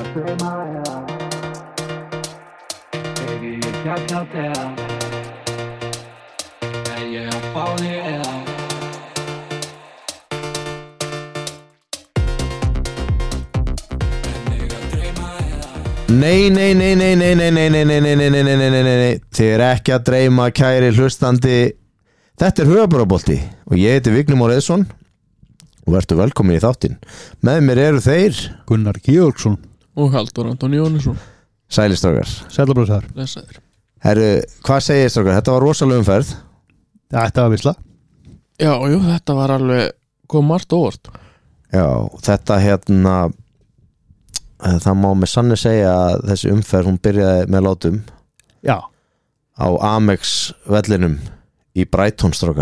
Nei, þið er ekki að dreyma, kæri hlustandi. Þetta er Höfuðborgarbolti og ég heiti Vignir Már Eðsson og verður velkomin í þáttinn. Með mér eru þeir Gunnar Georgsson og Halldór Antoni Jónsson. Sælistrákar. Sælablóðsar. Blessaður. Herru, hvað segir strákar? Þetta var rosalega umferð. Þetta var visla. Já, jú, þetta var alveg kom margt óvart. Já, þetta það má með sanni segja að þessi umferð hún byrjaði með látum. Já. Á Amex vellinum í Brighton strákar.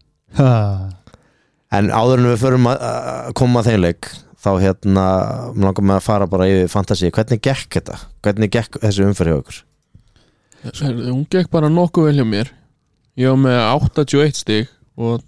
En áður en við förum að koma að þeim leik þá langar mig að fara bara yfir fantasy. Hvernig gekk þetta? Hvernig gekk þessi umferð hjá ykkur? Hún gekk bara nokkuð vel hjá mér. Ég var með 81 stig og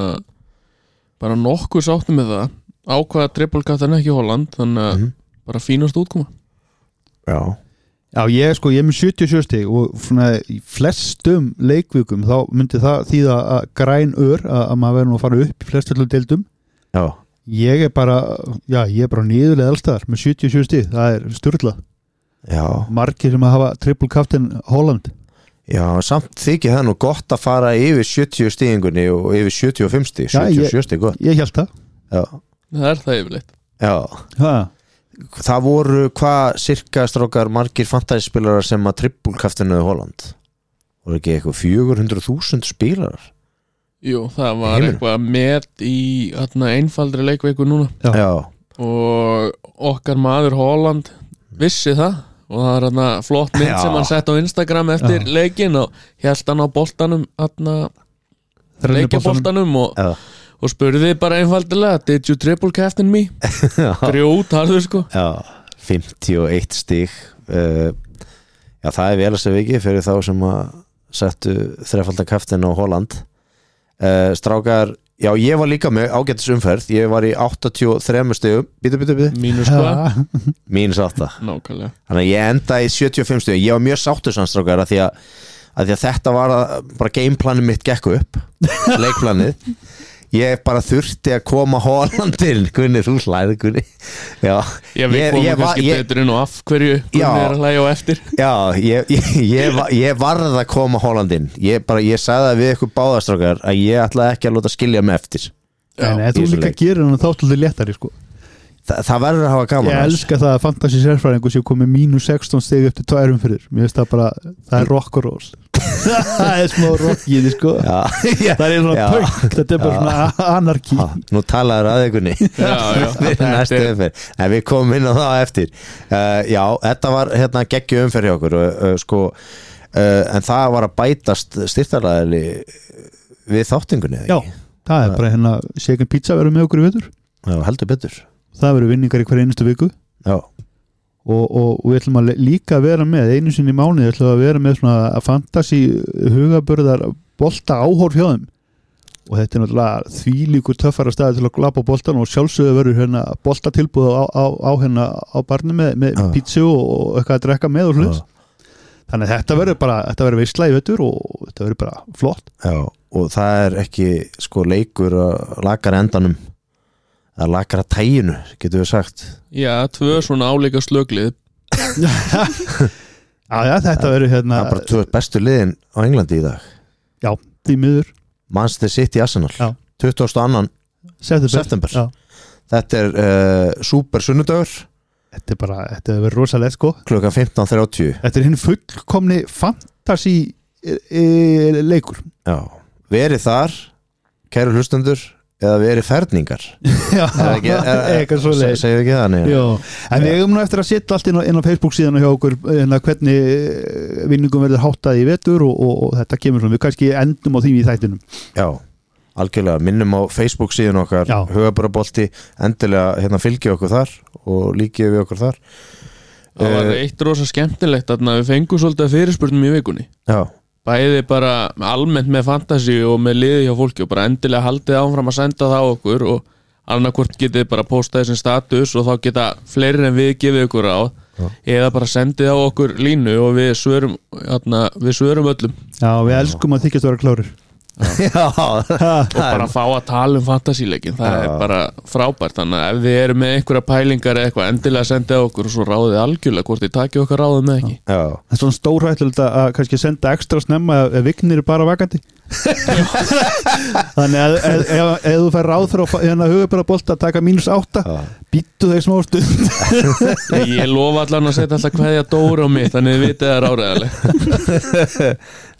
bara nokkuð sáttum með það. Ákvaða trippelkattan ekki Holland, þannig að bara fínast útkoma. Já. Já, ég er með 77 stig og svona í flestum leikvikum þá myndi það þýða að græn að maður verður nú að fara upp í flestöllum deildum. Já. Ég er bara niðurlega allstaðar með 77 stig, það er sturlað. Já. Margir sem að hafa trippelkattan Holland. Já, samt þykir það nú gott að fara yfir 70 stigingunni og yfir 75 stig, 77 stig gott. Ég held það. Já. Það er það yfirleitt. Já. Það voru hvað cirka strákar margir fantasy-spilarar sem að trippulkaftinuðu Holland? Voru ekki eitthvað 400.000 spilarar? Jú, það var eitthvað með í einfaldri leikveiku núna. Já. Og okkar maður Holland vissi það og það er flott mynd sem hann sett á Instagram eftir leikin og hélt hann á boltanum leikjaboltanum og spurði bara einfaldilega did you triple captain me? Grjót harður sko. Já, 51 stig. Já, það er vel að segja ekki fyrir þá sem að settu þrefaldan captain á Holland. Strákar, já, ég var líka með ágætis umferð. Ég var í 83 stigum. Bítu. Mínus hvað? Mínus 8. Nákvæmlega. Þannig að ég endaði í 75 stigum. Ég var mjög sáttur sann strákar að því að þetta var bara gameplanið mitt gekk upp. Leikplanið. Ég bara þurfti að koma Hollandin. Gunni, þú hlæðir Gunni. Já, við komum kannski betur inn og af hverju Gunni er að hlæja á eftir. Já, ég varð að koma Hollandin. Ég sagði það við ykkur báðastrákar að ég ætlaði ekki að láta skilja mig eftir. En þú líka gerir hann þáttaldi léttari sko. Það verður að hafa gaman. Ég elska það að fantasy sérfræðingu sem komið mínus 16 stig eftir 2 umferðir. Mér finnst það bara, það er rock og roll. Það er smá rockið sko. Það er svona punk. Þetta er bara svona anarki. Nú talaður að ykkurni. Við komum inn á það eftir. Já, þetta var geggju umferð hjá okkur sko, en það var að bætast styrktaraðili við þáttingunni. Já, það er bara Shaken Pizza verður með okkur í vetur. Já, heldur betur. Það verður vinningar í hver einustu viku. Já. Og við ætlum að líka vera með einu sinni í mánuði, ætlum að vera með svona fantasy hugabörðar bolta áhorf hjá þeim og þetta er náttúrulega þvílíkur töffara staði til að glapa á boltan og sjálfsögðu verður boltatilbúð á barni með pítsu og eitthvað að drekka með og hlut. Þannig að þetta verður veisla í vetur og þetta verður bara flott. Já, og það er ekki sko leikur að lakar endanum að lakara tæginu, getur við sagt. Já, 2 svona álíka slöglið. Já, þetta verður það er bara 2 bestu liðin á Englandi í dag. Já, því miður. Manchester City Arsenal. Já. 22. september. Já. Þetta er super sunnudagur. Þetta verður rosalega sko. Klukkan 15:30. Þetta er hinn fullkomni fantasy leikur. Já, verið þar, kæru hlustendur, eða verið ferningar. Já, eitthvað svo leið. Segðu ekki þannig. Já, en við eigum nú eftir að setja allt inn á Facebook síðan hjá okkur hvernig vinningum verður háttað í vetur og þetta kemur svona. Við kannski endum á því í þættinum. Já, algjörlega. Minnum á Facebook síðan okkar, Höfuðborgarbolti, endilega fylgja okkur þar og líkið við okkur þar. Það var eitt rosa skemmtilegt að við fengum svolítið fyrirspurnum í vikunni. Já. Bæði bara almennt með fantasy og með liði hjá fólki og bara endilega haldið áfram að senda það á okkur og annarkvort getið bara postað þessum status og þá geta fleiri en við gefið ykkur á eða bara sendið á okkur línu og við svörum öllum Já, við elskum að þykjast vera klárir Já, og bara fá að tala fantasíleikin, það er bara frábært, þannig að ef þið eru með einhverja pælingar eða eitthvað, endilega sendið á okkur og svo ráðið algjörlega hvort þið takið okkar ráðið með ekki. já. Það er svona stórhættulegt að kannski senda ekstra snemma ef Vignir er bara vakandi Þannig að ef þú fær ráð fyrir hérna hugabærabolt að taka -8 býttu þeir smá stund Ég lofa allan að setja alltaf kveðja Dóra á mig, þannig þið vitið það er áreiðanleg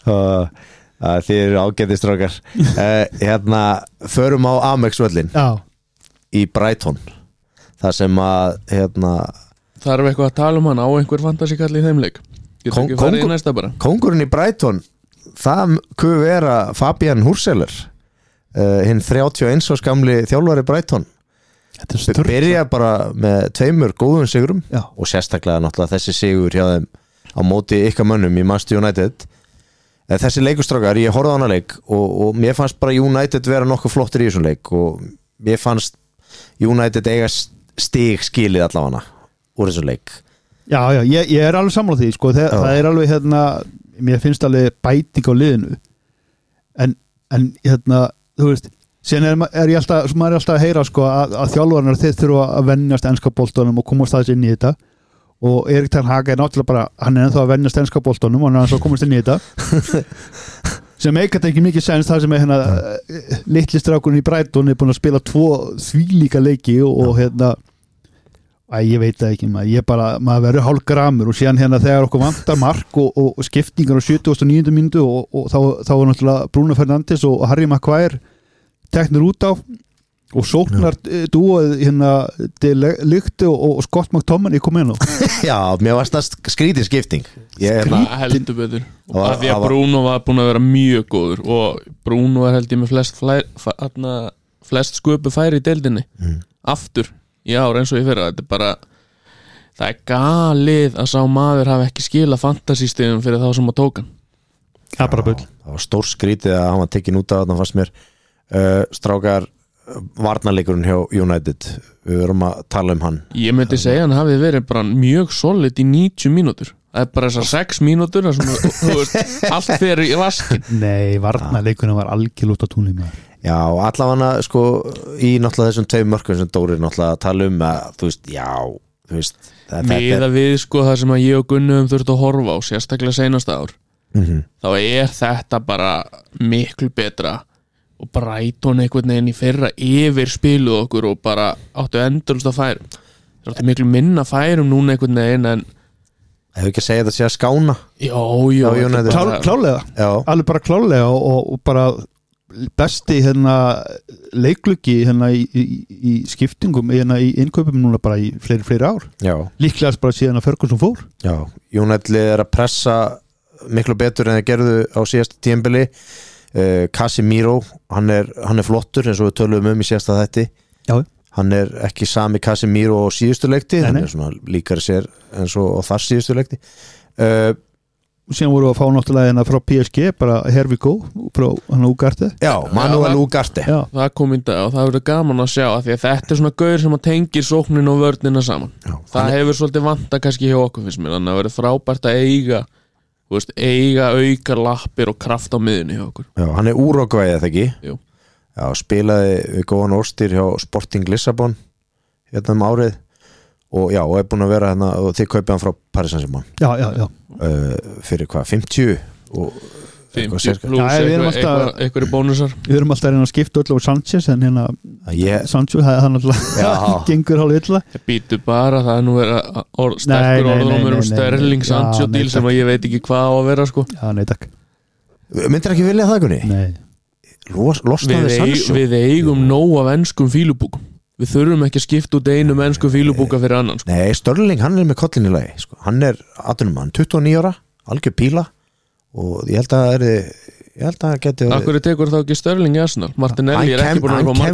Þið eru ágæti strákar Hérna, förum á Amex völlin Já, í Brighton þar sem að Þarf eitthvað að tala um hann á einhver fantasíkall í þeim leik Getur ekki farið í næsta bara kóngurinn í Brighton, það kuð vera Fabian Hurseler hinn 31 árs gamli þjálfari Brighton. þetta er störn Byrja bara með 2 góðum sigurum Já. og sérstaklega náttúrulega þessi sigur hjá þeim á móti ykkar mönnum í Manchester United. Þessi leikustrákar, ég horfði á hana leik og mér fannst bara United vera nokkuð flottir í þessum leik og mér fannst United eiga stig skilið allavega úr þessum leik. Já, ég er alveg sammála því sko. Það er alveg mér finnst alveg bæting á liðinu en þú veist síðan er ég alltaf, maður er alltaf að heyra sko, að þjálfarnar þeir þurfa að venjast enska boltanum og komast aðeins inn í þetta og Erik Ten Hag er náttúrulega bara hann er ennþá að venjast enska boltanum og hann er að komast inn í þetta sem eitthvað ekki mikið sens það sem er litli strákurinn í Brighton er búin að spila 2 þvílíka leiki og ég veit það ekki maður verður hálfgramur og síðan þegar okkur vantar mark og skiptingar á 79. mínútu og þá er náttúrulega Bruno Fernandes og Harry Maguire teknir út á og sóknar dúoð Lykti og Scott McTominay kom inn á Já, mér varst það skrítið skipting heldur betur og að því að Bruno var búin að vera mjög góður og Bruno er held ég með flest sköpu færi í deildinni aftur í ár eins og ég fyrra, þetta er bara það er galið að sá maður hafi ekki skilað fantasístegum fyrir þá sem að tóka hann. Það er bara bull. Það var stór skrítið að hann var tekin út af þarna fannst mér. Strákar, varnarleikurinn hjá United, við verum að tala um hann. Ég myndi segja hann hafi verið bara mjög solid í 90 mínútur. Það er bara þessar 6 mínútur allt fyrir í vaskin. Nei, varnarleikurinn var algjörlút á túnum maður. Já, allavega sko í náttúrulega þessum 2 mörkum sem Dóri náttúrulega tala um að þú veist miða við sko það sem að ég og Gunni þurft að horfa á sérstaklega seinasta ár þá er þetta bara miklu betra og Brighton einhvern veginn í fyrra yfir spiluð okkur og bara áttu endurlust að færum það áttu miklu minna færum núna einhvern veginn en hefur ekki að segja þetta sé að skána Jó, klálega alveg bara klálega og bara besti leiklugi í skiptingum í innkaupum núna bara í fleiri ár líklegast bara síðan að Ferguson fór United er að pressa miklu betur en það gerðu á síðasta tímabili Casemiro hann er flottur eins og við tölum í síðasta þætti hann er ekki sami Casemiro á síðustu leikti hann er svona líkari sér eins og þar síðustu leikti síðan voru að fá náttúrulega frá PSG bara here we go frá Ugarte Manuel Ugarte það kom í dag og það verður gaman að sjá að því að þetta er svona gaur sem að tengir sóknin og vörnina saman það hefur svolítið vanta kannski hjá okkur finnst mér þannig að verður frábært að eiga aukar lappir og kraft á miðunni hjá okkur hann er Úrugvæ eða ekki spilaði við góðan orðstýr hjá Sporting Lissabon árið og er búin að vera og þið kaupið hann frá Paris Saint-Germain fyrir hvað, 50 og 50 pluss eitthvað bónusar við erum alltaf að reyna að skipta öll á Sanchez en Sancho það náttúrulega gengur hálf illa býtu bara, það er nú verið sterkur orðum Sterling Sancho díl sem að ég veit ekki hvað á að vera sko nei takk myndir ekki vilja það Gunni? Nei við eigum nóg af enskum fílubúkum við þurfum ekki að skipta út einu mennsku fílubúka fyrir annan sko. Nei, Sterling hann er með kollin í lagi sko. Hann er 29 ára algjör píla og ég held að hann geti Akkur tekur þá ekki Sterling í Arsenal Martinelli er ekki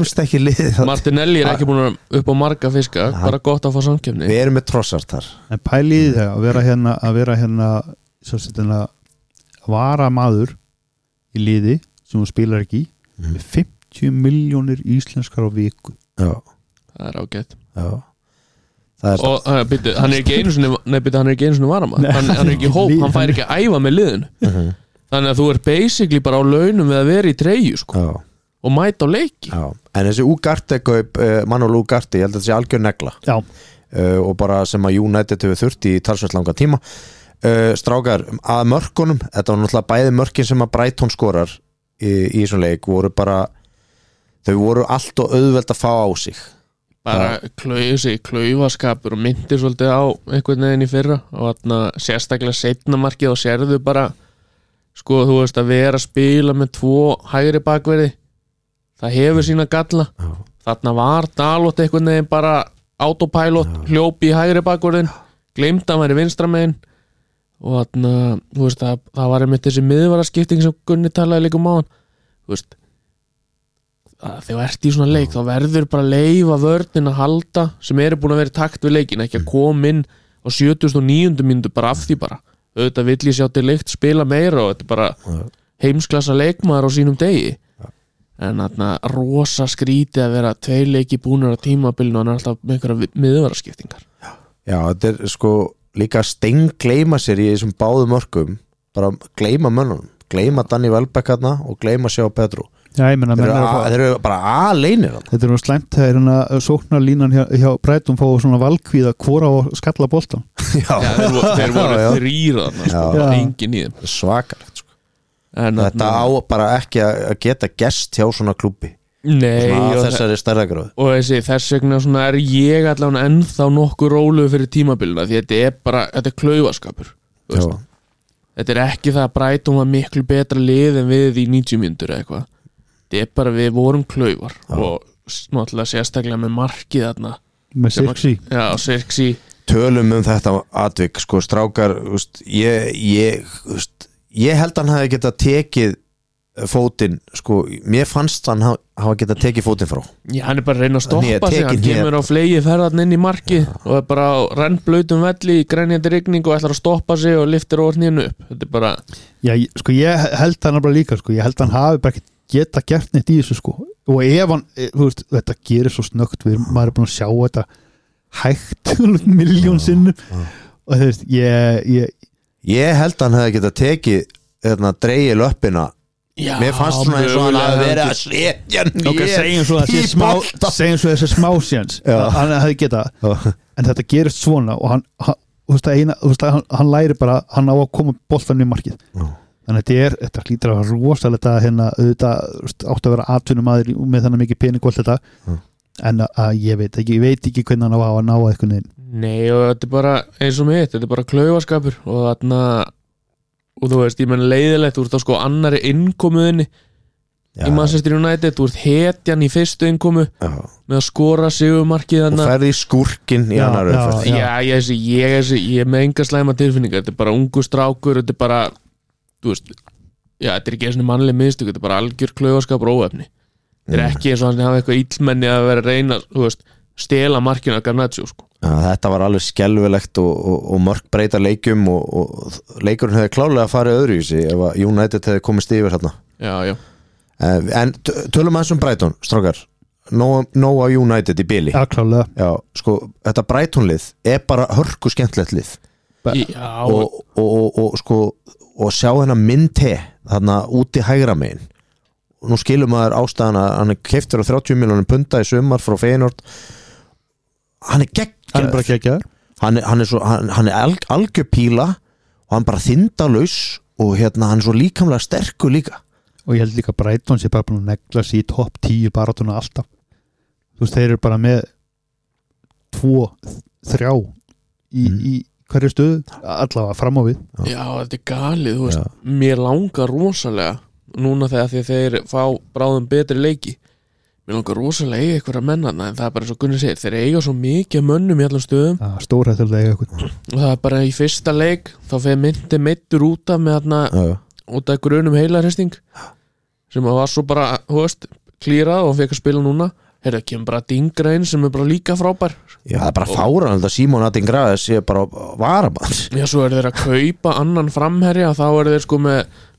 búin að upp á marga fiska bara gott að fá samkeppni Við erum með trossart þar En pæliði þegar að vera hérna að vara maður í liði sem hún spilar ekki með 50 milljónir íslenskar á viku það er ágætt og byrju, hann er ekki einu sinni varamann, hann er ekki í hóp, hann fær ekki að æfa með liðinu þannig að þú er basically bara á launum við að vera í treyju sko, og mæta á leiki. En þessi Ugarte-kaup, Manuel Ugarte, ég held að þetta sé algjör negla og bara sem að United hefur þurft í talsvert langa tíma. Strákar, að mörkunum, þetta var náttúrulega bæði mörkin sem að Brighton skorar í þessum leik, þau voru allt og auðvelt að fá á sig bara klaufaskapur og myndir svolítið á einhvern veginn í fyrra og sérstaklega seinna markið og sérðu bara sko þú veist að vera að spila með 2 hægri bakverði, það hefur sína galla. Þarna var Dalot einhvern veginn bara autopilot, hljópi í hægri bakverðin, gleymd að hann væri vinstra megin og þú veist að það var einmitt þessi miðvaraskipting sem Gunni talaði líka á hann, þú veist þegar þú ert í svona leik þá verður bara að leyfa vörnin að halda sem eru búin að vera í takt við leikin, ekki að koma inn á 79. mínútu bara af því bara auðvitað vill ég sjá til leikt spila meira og þetta er bara heimsklassa leikmaður á sínum degi en rosa skrítið að vera 2 leiki búnir á tímabilinu og hann er alltaf með einhverja miðvaraskiptingar. Já, þetta er sko líka gleyma sér í þessum báðum mörkum, bara gleyma mönnunum, gleyma Danny Welbeck og gleyma Sjá Pedro. Já, ég meina þeir eru bara aleinir. Þetta er nú slæmt þegar sóknarlínan hjá Brighton fá svona valkvíða hvora á skalla boltan. Þeir voru 3 engin í þeim. Svakalegt sko. Þetta á bara ekki að geta gest hjá svona klúbbi. Nei, þessari stærðagráðu. Og þess vegna svona er ég allavega ennþá nokkuð róluð fyrir tímabilina því þetta er klaufaskapur. Þetta er ekki það að Brighton var miklu betra lið en við í 90 mínútur eða eitthvað. Þetta er bara við vorum klaufar og náttúrulega sérstaklega með markið þarna með Sirksi. Já, Sirksi. Tölum þetta atvik sko, strákar, ég held að hann hafi getað tekið fótinn sko, mér fannst hann hafa getað tekið fótinn frá. Já, hann er bara að reyna að stoppa sig, hann kemur á flegi ferðarn inn í markið og er bara á rennblautum velli í grænjandi rigning og ætlar að stoppa sig og lyftir orðninu upp. Þetta er bara sko ég held hann bara líka sko, ég held hann hafi bara ekki geta gert neitt í þessu sko og ef hann, þú veist, þetta gerir svo snöggt maður er búin að sjá þetta hægt miljón sinnum og þú veist, ég held að hann hefði getað tekið dreigið löppina. Já, mér fannst svona eins og hann að vera að setja segjum svo þessi smásjans hann hefði getað en þetta gerist svona og hann læri bara, hann á að koma boltan í markið þannig að þetta hlýtur að rosalega auðvitað átt að vera atvinnumaður með þannig mikið pening og allt þetta en að ég veit ekki hvernig hann á að ná að eitthvað neinn. Nei og þetta er bara eins og mitt, þetta er bara klaufaskapur og þú veist, ég menn leiðilegt þú ert á sko annari innkomuðinni í Manchester United, þú ert hetjan í fyrstu innkomu með að skora sigumarkið og ferði í skúrkin í annar umferð. Ég er með enga slæma tilfinningar, þetta er bara ungu strákur, þetta er bara þú veist, þetta er ekki eins og mannleg minnstök, þetta er bara algjör klaufaskapur óefni. Þetta er ekki eins og hann hafa eitthvað illmenni að vera að reyna, þú veist, stela markinu af Garnaccio sko. Þetta var alveg skelfilegt og mörg breyta leikjum og leikurinn hefði klárlega farið öðruvísi ef að United hefði komist yfir hérna. Já. En tölum aðeins Brighton, strákar, nóg á United í bili. Já, klárlega. Já, sko, þetta Brighton-lið er bara hörku skemmtilegt lið. Já. Og sko, og sjá hennar Minte þarna úti hægra megin. Nú skilum maður ástæðan að hann er keyptur á 30 milljónum punda í sumar frá Feyenoord. Hann er geggjaður. Hann er algjör píla og hann bara þindalaus og hann er svo líkamlega sterkur líka. Og ég held líka Brighton sé bara búin að negla sér í topp 10 baráttuna alltaf. Þú veist, þeir eru bara með 2-3 í hverju stöðu, allavega fram á við. Já, þetta er galið, þú veist, mér langar rosalega núna þegar þeir fá bráðum betri leiki. Mér langar rosalega eiga eitthvað að menna en það er bara eins og Gunni segir, þeir eiga svo mikið mönnum í allan stöðum. Stórhættulega eiga eitthvað. Og það er bara í fyrsta leik þá fer Myndi meiddur út af með út af grunum heilarhesting sem var svo bara, þú veist, klírað og fekk að spila núna. Heyrðu, kemur bara Dingra inn sem er bara líka frábær. Já, það er bara fáránlegt að Simon Adingra sé bara varamann. Já, svo þeir að kaupa annan framherja þá þeir sko með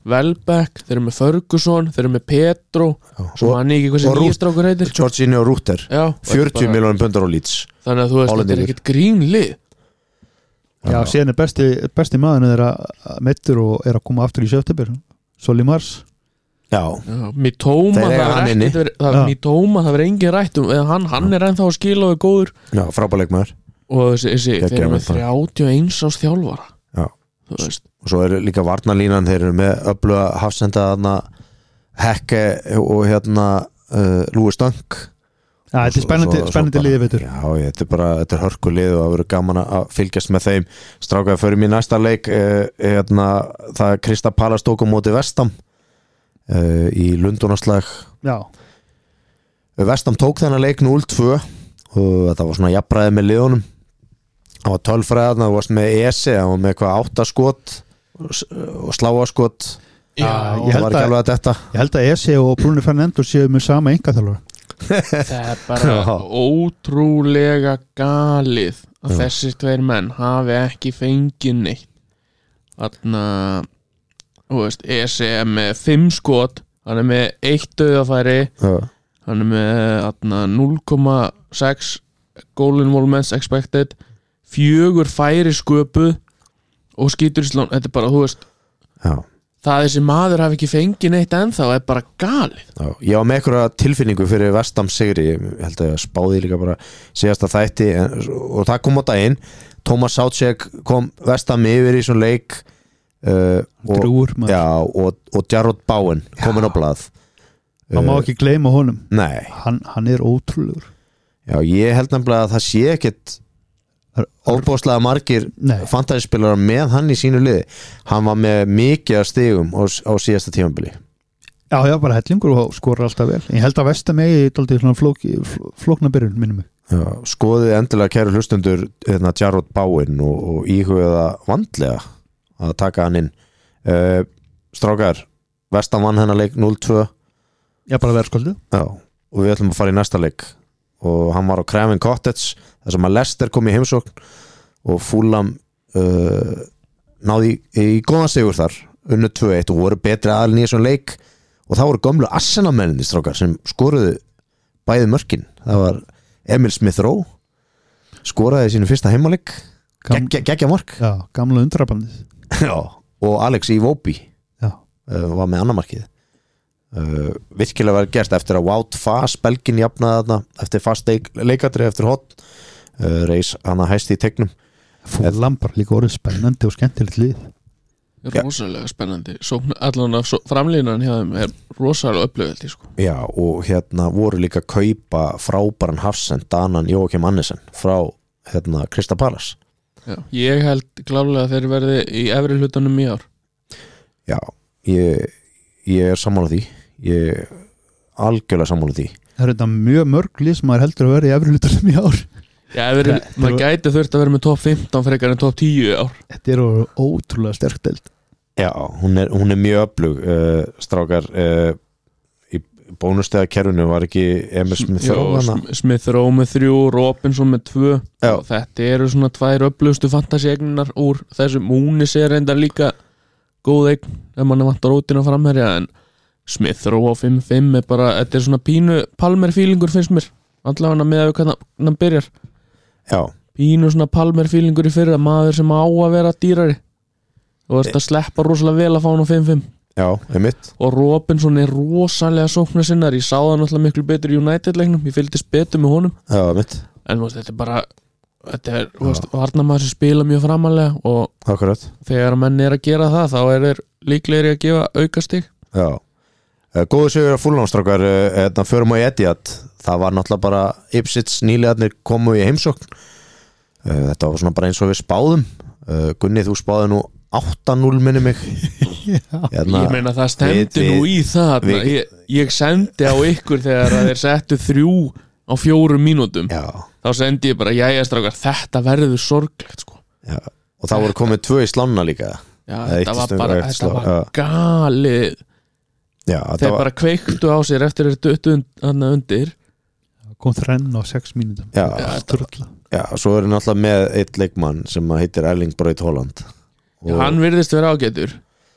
Welbeck, þeir eru með Ferguson, þeir eru með Pedro svo hann ekki hvað sem nýjastrákur heitir Jorginho og Rúter, já, 40 milljónum pundar á Leeds. þannig að þú veist, þetta er ekkert grínlið. Já, síðan er besti maðurinn þeirra meittur og er að koma aftur í september Solly Mars. Já, Mitoma, það verður engin rætt hann er ennþá að skila og er góður. Já, frábærleikmaður. Og þessi þeir eru með 31 árs þjálfara. Já, þú veist. Og svo er líka varnarlínan, þeir eru með öfluga hafsenda þarna Hekke og Louis Dunk. Já, þetta er spennandi liðið veitur. Já, þetta er hörkulið og það verður gaman að fylgjast með þeim. Strákaði fyrir mér næsta leik það er Crystal Palace tók á móti West Ham í Lundunarslag. Já. West Ham tók þennan leik 0-2 og þetta var svona jafnræði með liðunum. Það var 12 fræðarna, þú varst með Ese, það var með eitthvað 8 skot og sláaskot. Já, ég held að Ese og Bruno Fernandes séu með sama einkaþjálfara. Það er bara ótrúlega galið að þessir tveir menn hafi ekki fengið neitt. Þarna þú veist, Ese er með 5 skot, hann er með 1 dauðafæri, hann er með 0,6 goal involvements expected, 4 færi sköpuð og skýtur í slán. Þetta er bara, þú veist, það þessi maður hafi ekki fengið neitt ennþá er bara galið. Já, ég var með einhverja tilfinningu fyrir West Ham sigri, ég held að ég spáði líka bara síðasta þætti og það kom á daginn. Thomas Soucek kom West Ham yfir í svona leik og Jarrod Bowen komin á blað. Það má ekki gleyma honum. Nei, hann er ótrúlegur. Já, ég held nefnilega að það sé ekkit óbúslega margir fantasyspilarar með hann í sínu liði. Hann var með mikið af stigum á síðasta tímabili. Já, bara hellingur og skorur alltaf vel. Ég held að Vestam eigi dálítið svona flókna byrjun minnum mig. Já, skoðið endilega kæru hlustundur Jarrod Bowen og íhugaða vandlega að taka hann inn. Strákar, Vestam vann hennar leik 0-2. Já, bara verðskoldu. Já, og við ætlum að fara í næsta leik og hann var á Craven Cottage þar sem að Leicester kom í heimsókn og Fulham náði í góðan sigur þar, unnu 2-1 og voru betri aðalinn í þessum leik og það voru gömlu Arsenal-menninni strákar sem skoruðu bæði mörkin. Það var Emil Smith Rowe skoraði sínu fyrsta heimaleik, geggja mark. Já, gamla undrabandið. Já, og Alex Iwobi var með annamarkið. Virkilega var gert eftir að Wout Fass Belgin jafnaði þarna eftir fast leikatri eftir hot reis hann að hæsti í tegnum. Fulham bara líka orðið spennandi og skemmtilegt lið. Rosalega spennandi allan af framlínan hjá þeim er rosalega upplöðveldi sko. Já, og voru líka að kaupa frábæran hafsend Danan Jóakim Annesen frá Crystal Palace. Já, ég held klálega að þeir verði í efri hlutanum í ár. Já, ég er sammála því. Ég algjörlega sammála því. Það er þetta mjög mörg lið sem maður heldur að vera í efri hlutanum í ár. Já, maður gæti þurft að vera með top 15 frekar en top 10 í ár. Þetta er ótrúlega sterk deild. Já, hún er mjög öflug. Strákar í bónustega kerfinu var ekki Emil Smith Rowe Smith Rowe með 3, Robinson með 2. Þetta eru svona 2 öflugustu fantasy-eignar úr þessum. Múnis er reyndar líka góð eign ef mann vantar rótina framherja, en Smith Rowe á 5-5 er bara, þetta er svona pínu Palmer-fílingur finnst mér, allavega með að hvernig hann byrjar. Já. Pínu svona Palmer-fílingur í fyrra, maður sem á að vera dýrari og þetta sleppa rosalega vel að fá hann á 5-5. Já, einmitt. Og Robinson er rosalega sóknarsinnar, ég sá það náttúrulega miklu betur í United-leiknum, ég fylgdist betur með honum. Já, einmitt. En þetta er bara, þetta er varnarmaður sem spila mjög framalega og akkurat. Þegar menn er að gera það, þá er þeir líklegri að gefa aukastig. Já. Góðu sigur að Fulham-strákar, förum á Etihad. Það var náttúrulega bara Ipswich nýliðarnir komu í heimsókn. Þetta var svona bara eins og við spáðum. Gunni, þú spáði nú 8-0 minni mig. Ég meina það stemdi nú í það. Ég sendi á ykkur þegar þeir settu 3 á 4 mínútum. Já. Þá sendi ég bara, jæja strákar, þetta verður sorglegt sko. Já. Og það voru komið 2 í slána líka. Já, þetta var galið. Já, þeir bara kveiktu á sér eftir þetta undir. Kom þrenn á 6 mínútum. Já, svo er náttúrulega með eitt leikmann sem heitir Erling Braut Haaland. Hann virðist vera ágætur.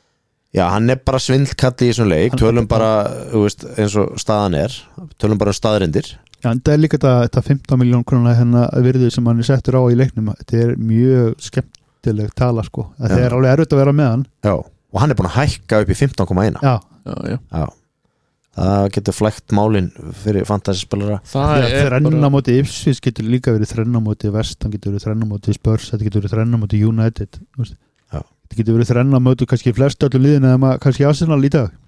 Já, hann bara svindlkalli í þessum leik, tölum bara þú veist, eins og staðan tölum bara staðrindir. Já, en það líka þetta 15 miljón króna virðið sem hann settur á í leiknum, þetta mjög skemmtileg tala sko, það alveg erfitt að vera með hann. Já, og hann búin að hækka upp í 15,1. Já. Það getur flækt málin fyrir fantasy-spilara. Þrenna móti Ipswich getur líka verið þrenna móti Vest, hann getur verið þrenna móti Spurs, þetta getur verið þrenna móti United, þetta getur verið þrenna móti kannski flest öllu liðin eða kannski Arsenal í dag.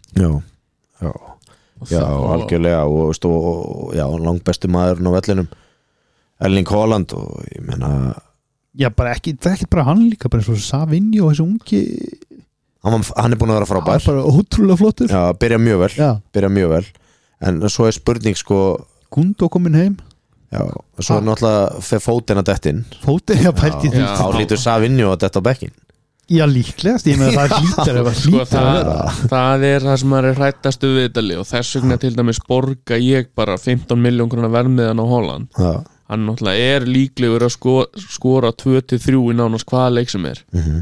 Já, algjörlega og já, langbestu maðurinn á vellinum Erling Haaland og ég meina já, bara ekki, það ekki bara hann líka bara eins og Savinho og þessi ungi hann búin að vera frábær, hann bara ótrúlega flottur, já, byrja mjög vel en svo spurning sko Gundo komin heim, já, svo náttúrulega fer fótinn að dettin já, pælt í því þá lítur Savinho að detta á bekkin. Já, líklegast, ég með það hlýtar sko, það það sem maður hrættastu við þetta lið og þess vegna til dæmis borga ég bara 15 miljón krónar verðmiðan á Holland. Hann náttúrulega líklegur að skora 2-3 í nánast hvaða leik sem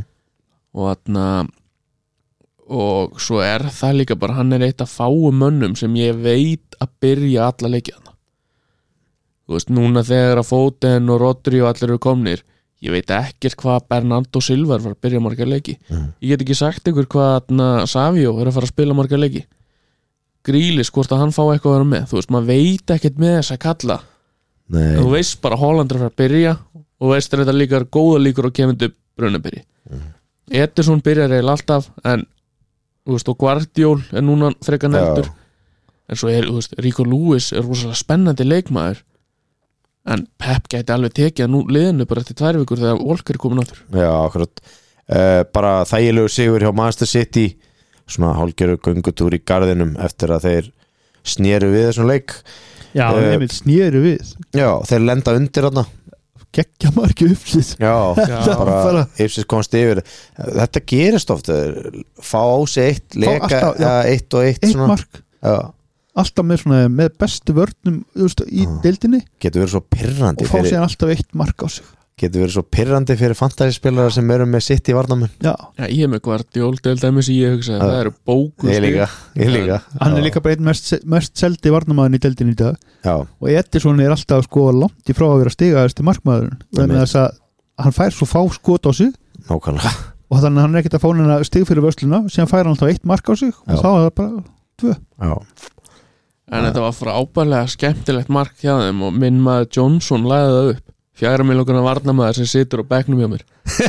og svo það líka bara hann eitt af fáum mönnum sem ég veit að byrja alla leiki þarna. Þú veist, núna þegar að Foden og Rodri og allir eru komnir, ég veit ekkert hvað Bernardo Silva var að byrja margar leiki. Ég get ekki sagt ykkur hvað Savio að fara að spila margar leiki. Grealish, hvort að hann fá eitthvað að vera með. Þú veist, maður veit ekkert með þess að kalla. Þú veist bara Holland að fara að byrja og veist þetta líka góða líkur og kemur upp Brunabyrji. Ederson byrjar eiginlega alltaf en þú veist, og Guardiol núna frekar nefndur. En svo þú veist, Rico Lewis rosalega spennandi leikmaður. En Pep gæti alveg tekið að nú liðinu bara eftir 2 vikur þegar Walker komin áttur. Já, akkurat. Bara þægilegu sigur hjá Manchester City, svona hálfgerðu göngutúr í garðinum eftir að þeir snéru við þessum leik. Já, nefnir snéru við. Já, þeir lenda undir þarna. Gekkja margi Ipswich. Já, bara Ipswich komst yfir. Þetta gerist ofta, fá á sig eitt, leka 1-1 svona. 1 mark. Já. Alltaf með bestu vörnum í deildinni getur verið svo pirrandi og fá sér alltaf 1 mark á sig getur verið svo pirrandi fyrir fantasy-spilara sem eru með sitt í varnarmenn. Já, ég er með Guardiol deildæmis ég hugsa það eru bókus ég líka hann líka bara einn mest seldi varnarmaðurinn í deildinni í dag. Já. Og Ederson alltaf sko langt í frá að vera stigaðasti markmaðurinn með þess að hann fær svo fá skot á sig nákvæmlega og þannig að hann ekkert að fá hennar stig fyrir vörsluna síðan fær hann alltaf 1 mark á sig og þá það bara 2. Já. En þetta var frábærlega skemmtilegt mark hjá þeim og minn maður Johnson lagði það upp 4 miljónar varnarmaður sem situr á bekknum hjá mér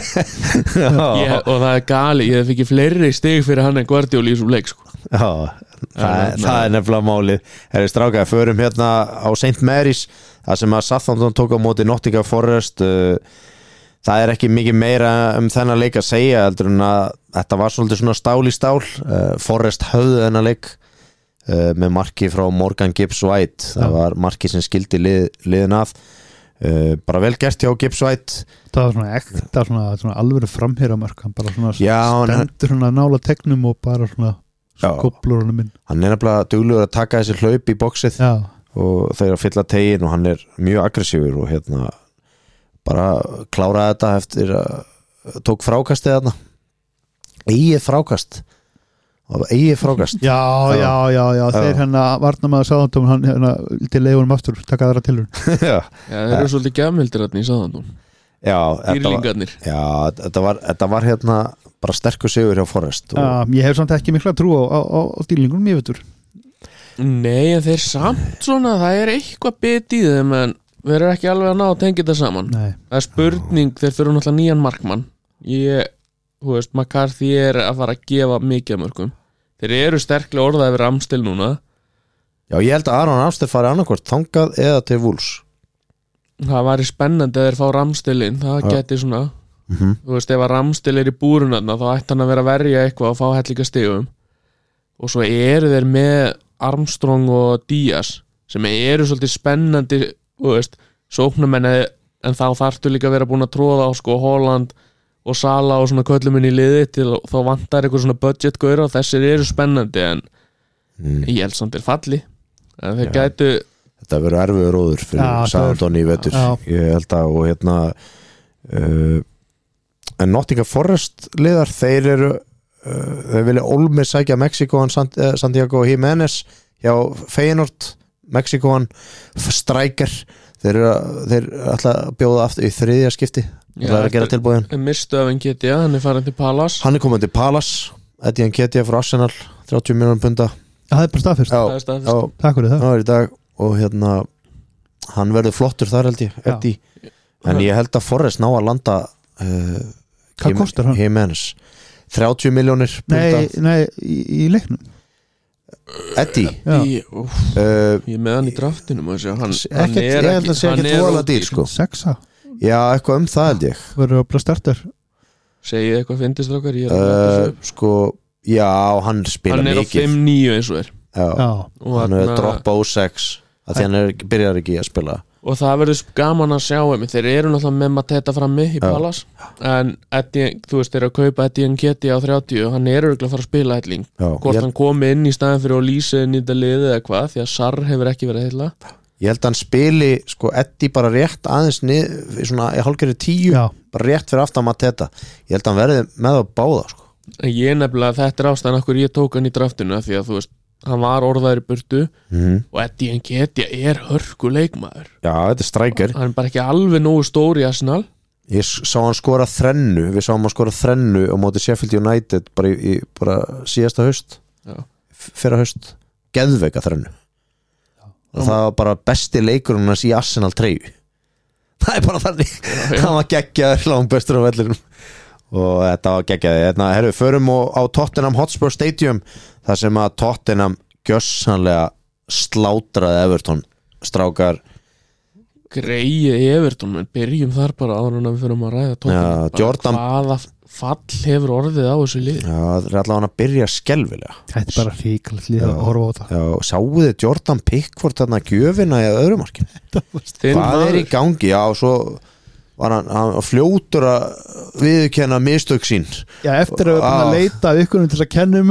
og það gali, ég hef ekki fleiri stig fyrir hann en Guardiol í þessum leik sko. Já, það nefnilega málið. Strákaði, förum hérna á St. Mary's það sem að Southampton tók á móti Nottingham Forest. Það ekki mikið meira þennan leik að segja heldur en að þetta var svolítið svona stál í stál. Forest höfðu þennan leik með marki frá Morgan Gibbs White. Það var marki sem skildi liðin að. Bara vel gert hjá Gibbs White. Það var svona ekta svona alvöru framherramörk. Hann bara svona stendur svona nála tegnum og bara svona skoplur honum inn. Hann nefnilega duglegur að taka þessi hlaup í boxið og þeir að fylla tegin og hann mjög aggressífur og hérna bara kláraði þetta eftir að tók frákastið þarna. Eigið frákast. Já, þeir varnarmaður Southampton hann til leiðunum aftur taka aðra tilur. Já, þeir eru svolítið gemildir í Southampton. Já, dýrlingarnir. Já, þetta var hérna bara sterkur sigur hjá Forest. Já, ég hef samt ekki mikla trú á dýrlingunum, ég veitur. Nei, en þeir samt svona, það eitthvað bit í þeim en við erum ekki alveg að ná að tengja þetta saman. Nei. Það spurning, þeir fyrir náttúrulega nýjan markmann. Þú veist, McCarthy að fara að gefa mikið af mörgum. Þeir eru sterklega orðað yfir Ramsdale núna. Já, ég held að Aron Ramsdale fari annarkvort þangað eða til Wolves. Það væri spennandi að þeir fá Ramsdale inn. Það geti svona Þú veist, ef að Ramsdale í búrunarna þá ætti hann að vera að verja eitthvað og fá hellinga stigum. Og svo eru þeir með Armstrong og Díaz sem eru svolítið spennandi, þú veist, sóknarmenn en þá þarftu líka að vera búin að tróða á sko Holland og Sala og svona kölluminn í liði til þá vantar eitthvað svona budget-gaur og þessir eru spennandi en ég held samt falli en þeir gætu þetta verður erfiður róður fyrir Southampton í vetur. Ég held að og hérna en Nottingham Forest liðar þeir eru þeir vilja Olmi sækja Mexikoan Santiago Jiménez hjá Feyenoord Mexikoan striker þeir ætla að bjóða aftur í þriðja skipti það er að gera tilbúðin mistu af Nketiah, hann farin til Palace hann komið til Palace, Eddie Nketiah frá Arsenal 30 milljónum punda það er bara staðfyrst takk fyrir það í dag og hann verður flottur þar held ég Eddie. En ég held að Forrest ná að landa hvað kostar hann? Jimenez 30 milljónir nei, í leiknum Eddie ég með hann í draftinu hann ég held að sé ekki tvola dýr sko. 6 já, eitthvað það held ég verður að bara starter segið eitthvað fyndist okkar sko, já, hann spila mikið hann er á 5-9 eins og og hann er droppa úr 6 að því hann byrjar ekki að spila og það verður gaman að sjá þeir eru náttúrulega með Mateta frammi í Palace en Eddie, þú veist, þeir eru að kaupa Eddie Nketiah á 30 og hann er örugglega að fara að spila helling hvort hann komi inn í staðin fyrir að lýsa inn í þetta liðið eða hvað, því að Sarr hefur ekki verið heila ég held að hann spili, sko, Eddie bara rétt aðeins svona í hálfgerði 10 bara rétt fyrir aftan Mateta ég held að hann verði með að báða sko. ég nefnilega, þetta er ástæðan okkur ég tók hann í draftinu því að þú veist hann var orðaður í burtu og Eddie Nketiah er hörku leikmaður já, þetta er striker hann er bara ekki alveg nógu stór í Arsenal ég sá hann skora þrennu við sáum hann skora þrennu á móti Sheffield United bara í síðasta haust fyrra haust, geðveika þrennu og það var bara besti leikurinn hans í Arsenal 3 það er bara þannig hann var geggjaður langbestur á vellinum og þetta var geggjaði herru, förum á Tottenham Hotspur Stadium þar sem að Tottenham gjössanlega slátraði Everton strákar greið Everton, en byrjum þar bara áður en við förum að ræða Tottenham hvaða fall hefur orðið á þessu lið já, það er allavega að byrja skelvilega þetta er bara ríkilegt lið að horfa á það já, sáuðu Jordan Pickford þarna gjöfina í öðrumarkin hvað er í gangi, já, svo var hann fljótur að viðurkenna mistök sín já, eftir að við að leita ykkur til að kenna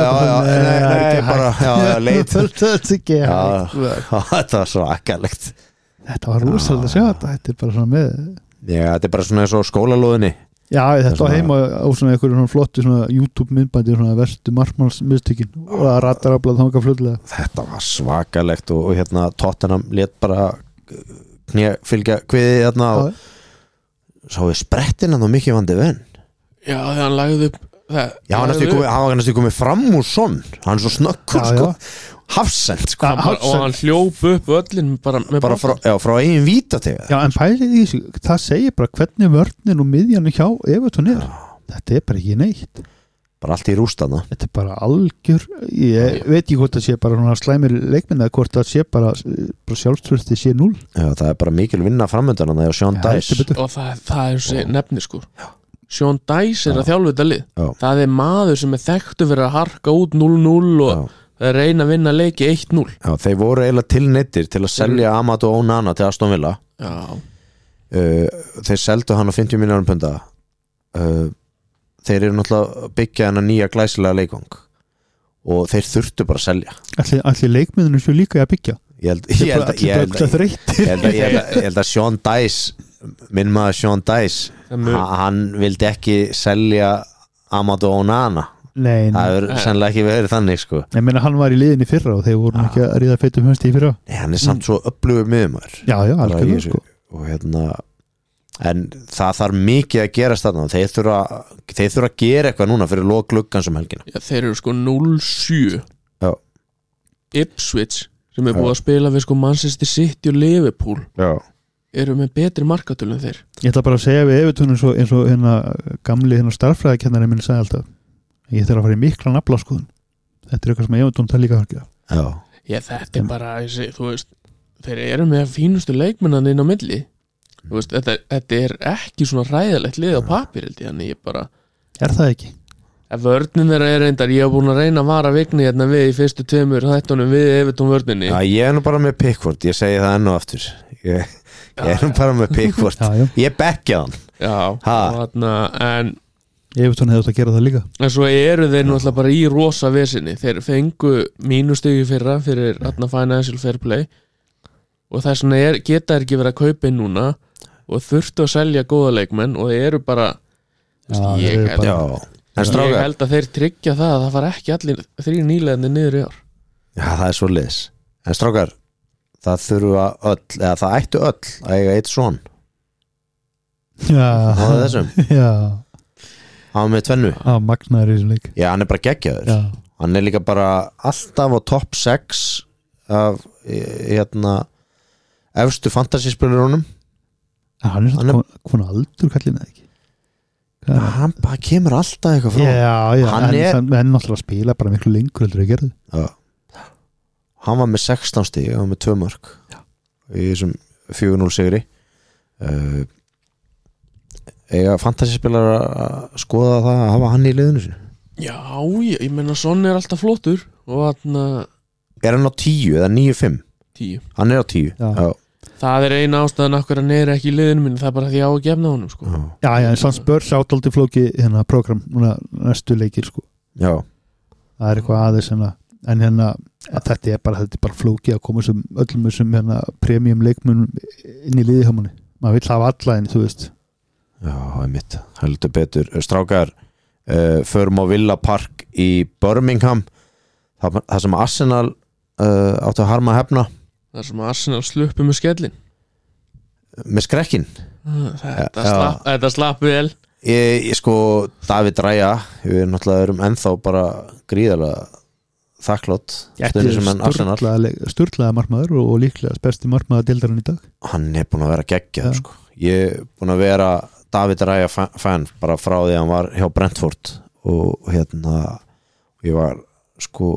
þetta var svo akkalegt þetta var rosalega að sjá þetta er bara svona með já, þetta er bara svona eins og skólalóðinni já, þetta var heima á svona einhverju svona flottu svona YouTube myndbandi svona verstu markmannsmistökin og það ratar aflað þangað fljótlega þetta var svakalegt og Tottenham lét bara fylgja kviði og sá við sprettina þá mikið vandi venn já, þegar hann lagði upp já, hann var næstu komið fram úr sonn hann er svo snökkur sko hafsend sko og hann hljóp upp öllin bara frá eigin vítatega já, en pælið í þessu, það segir bara hvernig vörnin og miðjan hjá Everton þetta er bara ekki neitt bara allt í rústana þetta er bara algjör ég veit ekki hvort það sé bara svona slæmir leikminn eða hvort það sé bara sjálfströsti sé 0 já, það er bara mikil vinna framöndan það er Sean Dyche og það er nefnir sko Sean Dyche er að þjálfa þetta lið það er maður sem er þekktu fyrir að harka út 0-0 og reyna að vinna leiki 1-0 já, þeir voru eiginlega tilneittir til að selja Amadou Onana til Aston Villa þeir seldu hann á 50 milljónum punda þeir eru náttúrulega byggja hennar nýja glæsilega leikvang og þeir þurftu bara að selja allir leikmiðinu svo líka að byggja ég held að Sean Dyche minn maður Sean Dyche hann vildi ekki selja Amadou Onana nei. Það er sannlega ekki verið þannig sko. Ég meina hann var í liðinni fyrra og þeir voru ekki að ríða feitum hösti í fyrra. Nei, hann er samt svo öflugur miðjumaður. Já, alveg sko. Og en það þarf mikið að gerast þarna. Þeir þurfa að gera eitthvað núna fyrir lokgluggan sem helgina. Já, þeir eru sko 0-7. Já. Ipswich sem er búið að spila við sko Manchester City og Liverpool. Já. Eru með betri markatölu en þeir. Ég ætla bara að segja við Evertón eins og hérna gamli starffræðikennari minn sagði alltaf ég þarf að fara í mikla naflaskoðun. Þetta er eitthvað sem Evertón það líka harkið. Já. Já, þetta er bara, þú veist, þeir eru með fínustu leikmennan inn á milli. Þú veist, þetta er ekki svona hræðilegt lið á papír, held ég, þannig ég bara... Er það ekki? Vörnin þeirra er reyndar, ég hef búin að reyna að vara Vigni hérna við í fyrstu 2 þættunum við Evertón vörninni. Já, ég er nú bara með Pickford, ég segi það enn og aftur. Ég er nú bara með Pickford. Ég bekkja hann. Já, þarna, en... Evertón hefði átt að gera það líka. En svo eru þeir náttúrulega bara í rosa vesinni. Þeir fengu mínustigi fyrra fyrir þarna Financial Fair Play og þess vegna geta ekki verið að kaupa inn núna og þurftu að selja góða leikmenn og þeir eru bara En Ég strákar, held að þeir tryggja það fara ekki allir 3 nýleðandi niður í ár. já það er svo liðs. En strákar, það þurfa öll, eða það ættu öll að eiga eitt son. Já, Það er þessum, já, hann var með tvennu. á magnaður í þessum leik. Já, hann er bara geggjaður. Já, Hann er líka bara alltaf á topp 6 af efstu fantasyspilurunum. hann er Hann svona konar aldur kallinn eða ekki. Hann bara kemur alltaf eitthvað frá. Já, Hann er- en náttúrulega spila bara miklu lengur heldur að gerðu. Já. Hann var með 16 stig, hann var með 2 mörg í þessum 4-0 sigri. Eiga fantasyspilar að skoða það að hafa hann í liðinu sínu. Já, ég meina Son er alltaf flottur og hann Er hann á 10 eða 9-5? 10. Hann er á 10. Já. Já. Það er eina ástæðan okkur hann er ekki í liðinu minn, það er bara því að ég á að gefna honum sko. Já, en sann spörs átóldi flóki hérna program, núna næstu leikir sko. Já. Það er eitthvað aðeins en þetta er bara flóki að koma öllum þessum premium leikmunum inn í liði hjá manni. Maður vill hafa alla en þú veist. Já, einmitt, heldur betur. Strákar, förum á Villa Park í Birmingham, það sem Arsenal áttu að harma að hefna Það er sem að Arsenal sluppu með skellin. með skrekkin. Þetta slapp vel. Ég sko, David Raya, við náttúrulega ennþá bara gríðarlega þakklátt stundum sem enn Arsenal. Sturlaða markmaður og líklega besti markmaður deildarinn í dag. Hann er búin að vera geggjaður sko. Ég er búin að vera David Raya fan bara frá því að hann var hjá Brentford og ég var sko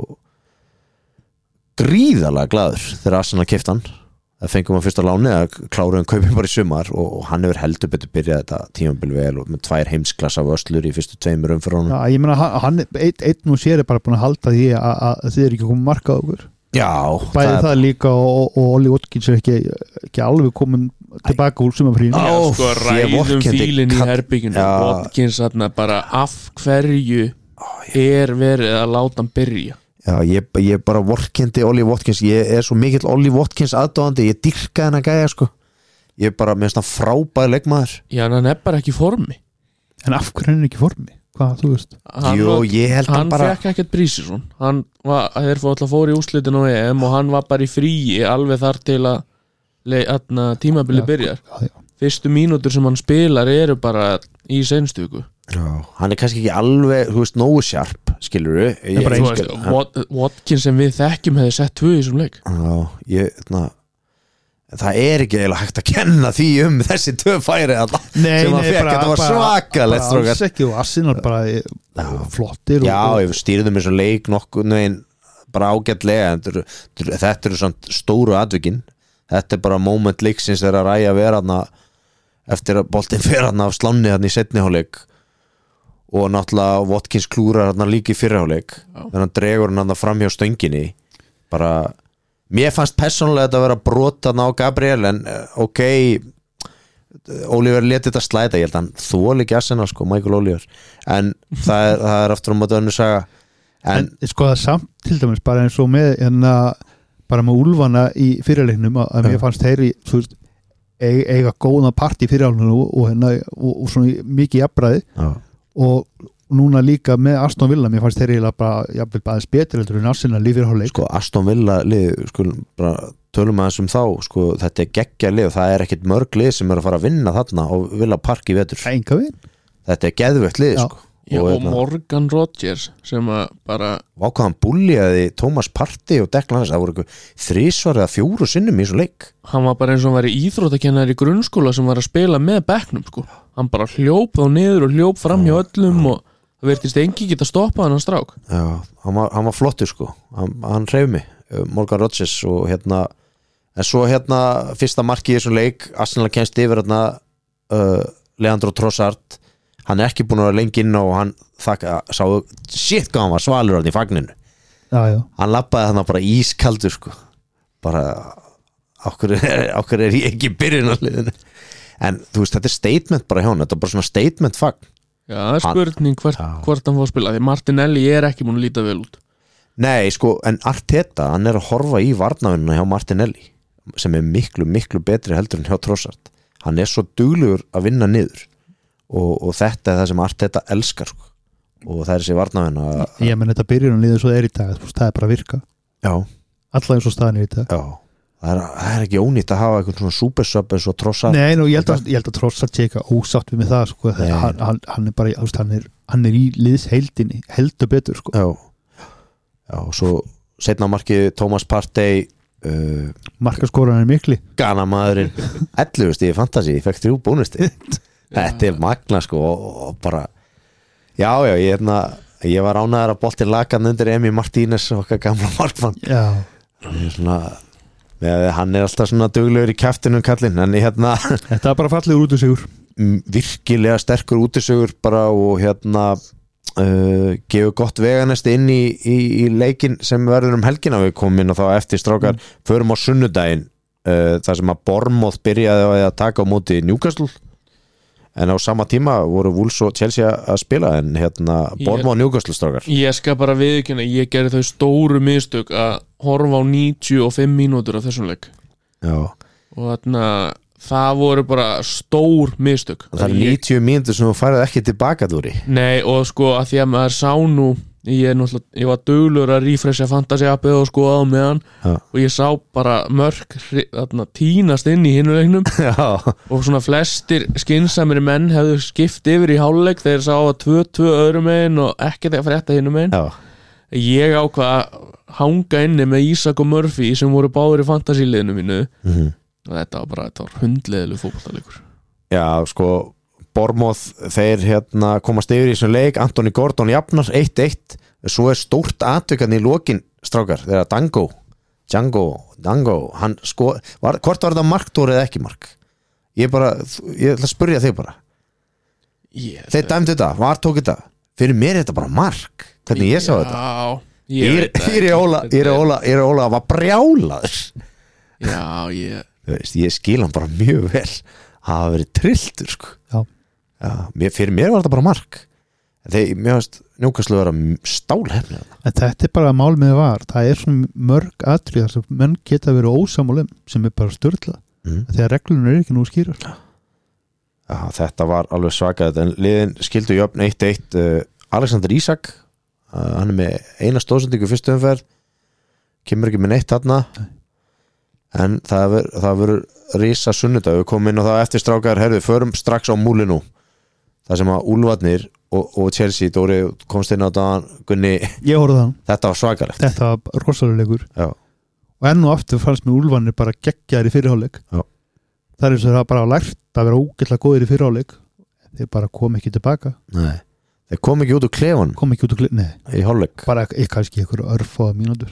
gríðarlega glaður þegar Arsenal keypti hann. Það fengum hann fyrst á láni að kláruðum kaupin bara í sumar og hann hefur heldur betur byrjað þetta tímabil vel og með 2 heimsklassa vöslur í fyrstu 2 umferðunum. Já, ég meina hann einn og sér er bara búin að halda því að þið er ekki komið marka á okkur. Já, Bæði það líka og Ollie Watkins er ekki alveg komin tilbaka úr sumarfríinu. Ó, Sko ég ræðum vorkenndi fílinn í kall- herbygginu. Já. Watkins bara af hverju er verið að láta hann byrja. Já, ég bara vorkendi Ollie Watkins. Ég er svo mikill Ollie Watkins aðdáðandi. Ég dyrka hennar gæja sko. Ég er bara með svona frábæð leikmaður. Já, en hann er bara ekki í formi. En af hverju er hann ekki í formi? Hvað, þú veist? Jú, ég held Hann bara fekk ekkert Brísisson. Þeir fór í úrslitin á EM og hann var bara í fríi alveg þar til að tímabili byrjar. Já. Fyrstu mínútur sem hann spilar eru bara í seinstöku. Já, hann er kannski ekki alveg, þú veist, nógu sjarp, skilur Watkins sem við þekkjum hefði sett 2 í þessum leik. það er ekki eiginlega hægt að kenna því þessi 2 færi sem hann fekk, þetta var svakalegt bara alls ekki og Arsenal bara flottir já, við stýrðum eins og leik nokkuð neginn bara ágætlega þetta eru svona stóru atvikin þetta er bara moment leiksins þegar að Raya vera þarna eftir að boltinn fer þarna af slánni þarna í seinni hálfleik og náttúrulega Watkins klúrar þarna líka í fyrri hálfleik þegar hann dregur hann þarna fram hjá stönginni bara, mér fannst persónulega þetta að vera brot þarna á Gabriel en ok Oliver leti þetta slæta, ég held að hann þól ekki Arsenal sko, Michael Oliver en það er aftur á móti önnur saga en sko það samt til dæmis bara eins og með bara með úlfana í fyrirleiknum að mér fannst þeir eiga góðan part í fyrirleiknum og svona mikið jafnræði og núna líka með Aston Villa mér fannst þeir eiginlega bara jafnvel aðeins betur heldur en Arsenal í fyrirháleik sko Aston Villa lið, sko bara tölum aðeins þá, sko þetta er geggja lið og það er ekkit mörg lið sem er að fara að vinna þarna og Villa Park í vetur þetta er geðveikt lið sko Já, og Morgan Rodgers sem að bara vákvæðan búljaði Thomas Partey og Declan Rice, það voru eitthvað 3 eða 4 sinnum í svo leik hann var bara eins og hann var í íþróttakennari í grunnskóla sem var að spila með bekknum sko. Hann bara hljóp þá niður og hljóp fram hjá öllum og það verðist engi geta stoppað hann á strák Já, hann var flottur sko hann hreyf mig, Morgan Rodgers og en svo fyrsta marki í þessum leik, Arsenal kemst yfir Leandro Trossard hann er ekki búin að vera lengi inn og hann sá shit hvað hann var svalur í fagninu hann labbaði þannig bara ískaldur sko bara okkur er ég ekki í byrjunarliðinu en þú veist þetta er statement bara hjá hann þetta er bara svona statement fagn Já, það er spurning hvort hann fór að spila því Martinelli er ekki búin að líta vel út Nei sko en Arteta hann er að horfa í varnavinnuna hjá Martinelli sem er miklu betri heldur en hjá Trossard hann er svo duglegur að vinna niður og þetta er það sem Arteta elskar sko. og það er þessi varnamenn Ég menn þetta byrjun líður svo í dag, það er bara að virka já, alla eins og staðan í dag já það er ekki ónýtt að hafa eitthvað svona supersub eins og Trossard Nei, nú, ég held að Trossard sé eitthvað ósátt við með það sko. Hann er bara hann er í liðsheildinni heldur betur sko. Já, og svo seinna markið Thomas Partey markaskoran er mikli Gana maðurinn 11 stíði fantasy, ég fekk 3 bónusti þetta er magna sko og bara já, ég var ánægður að boltinn lakan undir Emi Martínez okkar gamla markmann svona, hann er alltaf svona duglegur í kjaftinum kallinn en þetta er bara fallegur útisugur virkilega sterkur útisugur bara og gefur gott veganest inn í leikin sem verður helgina við komum inn og þá eftir strákar förum á sunnudaginn þar sem að Bournemouth byrjaði að taka á móti Newcastle en á sama tíma voru Wolves og Chelsea að spila en Bournemouth og Newcastle strákar Ég skal bara viðurkenna, ég gerði þau stóru mistök að horfa á 95 mínútur af þessum leik og það voru bara stór mistök það er 90 mínútur sem þú færið ekki tilbaka Dúri Nei og sko að því að maður sá nú ég var duglur að refresha fantasy appið og skoða á meðan og ég sá bara mörk tínast inn í hinuleiknum og svona flestir skynsamir menn hefðu skipt yfir í hálfleik þegar sá að 2-2 öðrum megin og ekkert að frétta hinum megin ég ákvað að hanga inni með Ísak og Murphy sem voru báður í fantasy-liðinu mínu og þetta var hundleðileg fótboltaleikur Já, sko Bournemouth, þeir komast yfir í þessum leik Anthony Gordon jafnar 1-1 svo er stórt atvikan í lokin strákar, þegar Django hann hvort var þetta markdór eða ekki mark ég ætla að spyrja þig bara þeir dæmdu þetta, var tók þetta fyrir mér er þetta bara mark hvernig ég sá þetta ég er Óla var brjálaður ég skil hann bara mjög vel hafa verið trilltur sko. fyrir mér var þetta bara mark þegar mér varst Newcastle vera stálhefni en þetta er bara mál með var það er svona mörg atriðar sem menn geta verið ósamálum sem er bara störla þegar reglunum ekki nú skýrar þetta var alveg svakað en liðin skildu jöfn 1-1 Alexander Isak hann er með eina stóðsendingu fyrstu umferð kemur ekki með neitt þarna en það verður risa sunnudag við komum inn og það eftir strákar förum strax á múlinu það sem að Úlfarnir og Chelsea Dóri komst inn á það Gunni ég horfði það þetta var svakalegt þetta var rosalulegur og enn og aftur fannst mér Úlfarnir bara geggjaðir í fyrirháleik það er eins og það bara lært að vera ógeðslega góðir í fyrirháleik þeir bara kom ekki tilbaka nei þeir kom ekki út úr klefanum nei í hálfleik bara kannski einhver örfáða mínútur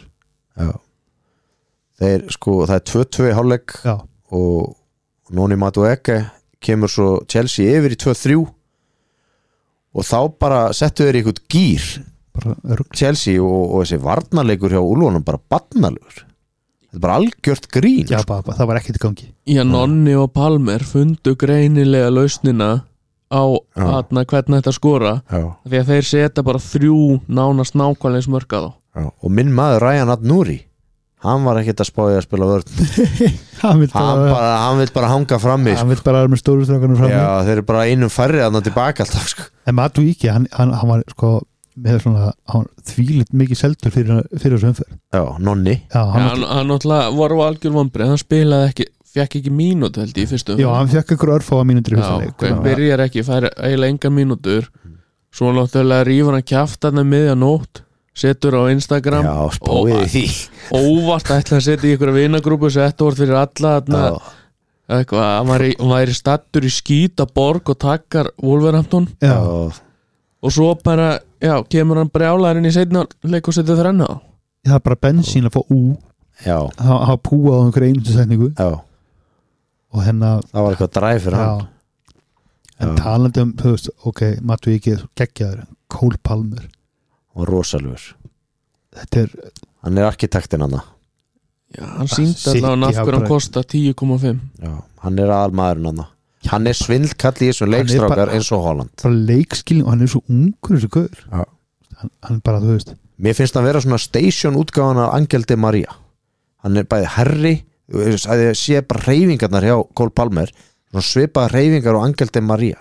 þeir það er 2-2 í hálfleik og Noni Madueke kemur svo Chelsea yfir í 2-3 og þá bara settu þeir einhvern gýr Chelsea og þessi varnarleikur hjá Úlfunum bara barnalegur þetta er bara algjört grín það var ekkert í gangi Nonni og Palmer fundu greinilega lausnina á hvernig þetta skora því að þeir setja bara 3 nánast nákvæmlega smörka þá og minn maður Ryan Adnuri hann var ekkert að spája að spila vörn hann vil bara hanga frammi hann vil bara með stóru strákanum frammi þeir eru bara einum færri að ná tilbaka alltaf en Matu Íki, hann var með svona, hann þvílitt mikið seldur fyrir þessu umferð Nonni hann náttúrulega var á algjör vonbrigði hann spilaði ekki, fekk ekki mínútu held ég í fyrstu hann fekk einhver örfáa mínútur í fyrstu leik hann byrjar ekki, fær eiginlega enga mínútur svo náttúrulega rífur hann kjaft hann miðja nótt setur á Instagram óvart ætla að setja í einhverja vinagrúpu setja orð fyrir alla eitthvað, hann væri stattur í Skítaborg og takkar Wolverhampton og svo bara kemur hann brjálarinn í seinna leik og setja þrenna það er bara bensín að fá hafa púað á einhverja einustu setningu og hennar það var eitthvað dræf fyrir hann en talandi ok, Matu Íki geggjaður Cole Palmer og rosalur hann er arkitektinn hann hann síndi allavega af hverju hann kosta 10,5 hann er aðalmaðurinn hann er svindlkall í þessum leikstrákar eins og Holland bara leikskilning og hann er svo ungur þessu gaur hann bara, þú veist mér finnst hann vera svona station útgáfan af Angel Di Maria hann er bæði herri sé bara hreyfingarnar hjá Cole Palmer svona svipaða hreyfingar og Angel Di Maria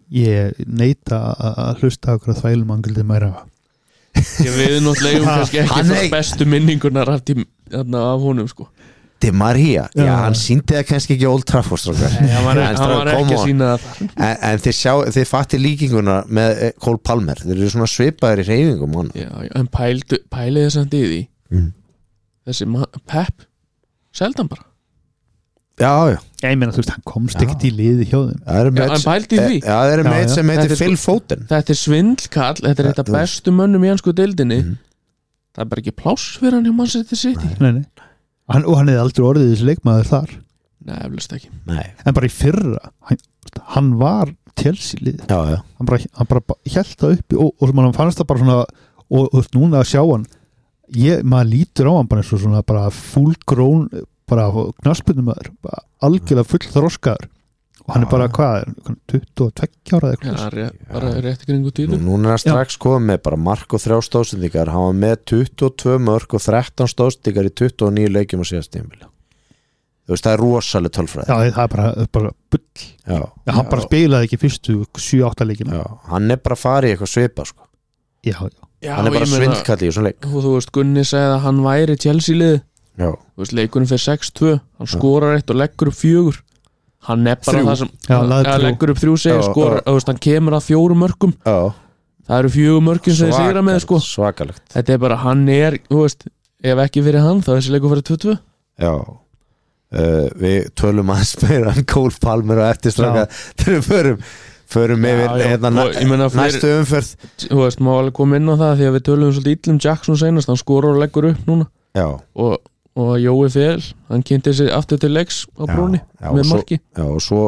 Ég neita að hlusta okkur að þvælum angildið meira. Við náttúrulega kannski ekki það bestu minningunar af honum sko. Di Maria, já, hann síndi það kannski ekki Old Trafford strókar. Hann var ekki að sína það en þið fatti líkinguna með Cole Palmer, þeir eru svona svipaðir í hreyfingum já, en pælið þess að í því þessi Pep seldan bara já. Ég meina, þú veist, hann komst ekkert í liði hjá þeim. Hann pældi því það eru meit sem heitir Phil Foden. Þetta er svindlkall, þetta er þetta bestu mönnum í ensku deildinni það er bara ekki pláss fyrir hann hjá Manchester City. Nei. Hann hefði aldrei orðið þessi leikmaður þar. Nei, eflaust ekki. En bara í fyrra hann var Chelsea lið. Já. Hann bara hélt það uppi og man fannst það bara svona og núna að sjá hann maður lítur á hann bara eins og svona bara full grown bara knattspyrnumaður, bara algjörlega full þroskaður og hann er bara hvað 22 ára eða eitthvað bara rétt í kringu títu. Núna er hann strax komið með bara mark og 3 stóðsendingar, hann var með 22 mörk og 13 stóðsendingar í 29 leikjum á síðast tímabili. Þú veist, það er rosalega tölfræði. Já, það er bara bull. Já, hann bara spilaði ekki fyrstu 7-8 leikina. Já, hann er bara farið í eitthvað svipa sko. Já. Hann er bara svindkall í þessum leik. Þú veist, Gunni segði að hann væri Chelsea lið. Já. Þú veist, leikurinn fyrir 6-2, hann skorar 1 og leggur upp 4. Hann er bara það sem leggur upp 3 segir, skorar, þú veist, hann kemur að 4 mörkum. Já. Það eru 4 mörkin sem þið sigra með sko. Svakalegt. Þetta er bara, hann er, þú veist, ef ekki fyrir hann, þá er þessi leikur fyrir 2-2. Já. Við tölum aðeins meira Cole Palmer og eftirstraka þegar við förum yfir næstu umferð. Þú veist, má alveg koma inn á það því að við tölum svolítið illum Jackson senast, hann skorar og leggur upp núna. Já. Og Jói Fel, hann kynnti sig aftur til leiks á brúni með marki. Já, og svo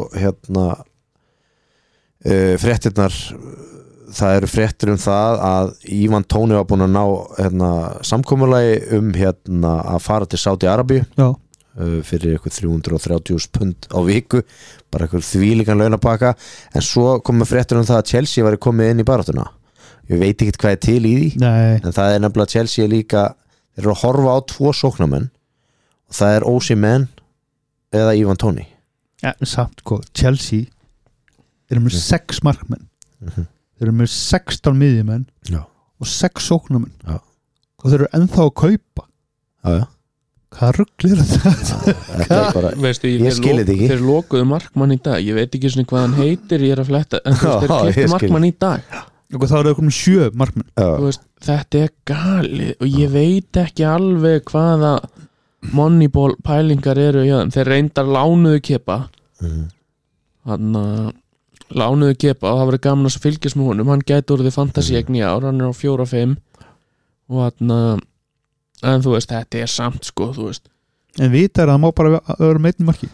fréttirnar, það eru fréttir það að Ivan Tóni var búin að ná samkomulagi að fara til Saudi Arabíu. Já. Fyrir eitthvað 330.000 pund á viku, bara eitthvað þvílíkan launapaka, en svo komum fréttur það að Chelsea væri komið inn í baráttuna. Ég veit ekki hvað er til í því. Nei. En það er nefnilega Chelsea líka, þeir eru að horfa á 2 sóknarmenn og það er Osimhen eða Ivan Tóni. Ja, samt Chelsea eru með 6 markmenn þeir eru með 16 miðjumenn og 6 sóknarmenn og þeir eru ennþá að kaupa. Já. Hvað rugglir þetta? Veistu, ég skilir þetta ekki. Þeir lokuðu markmann í dag, ég veit ekki svona hvað hann heitir, ég er að fletta, en þeir kiptu markmann í dag og þá eru það komið 7 markmann. Veist, þetta er galið og ég veit ekki alveg hvaða moneyball pælingar eru hjá þeim. Þeir reyndar lánuðu Kepa lánuðu Kepa og það verið gaman að fylgjast með honum, hann gæti orðið fantasíegn í ár, hann er á 4-5 og en þú veist, þetta er samt sko, þú veist. En vita að það má bara vera með 1 marki.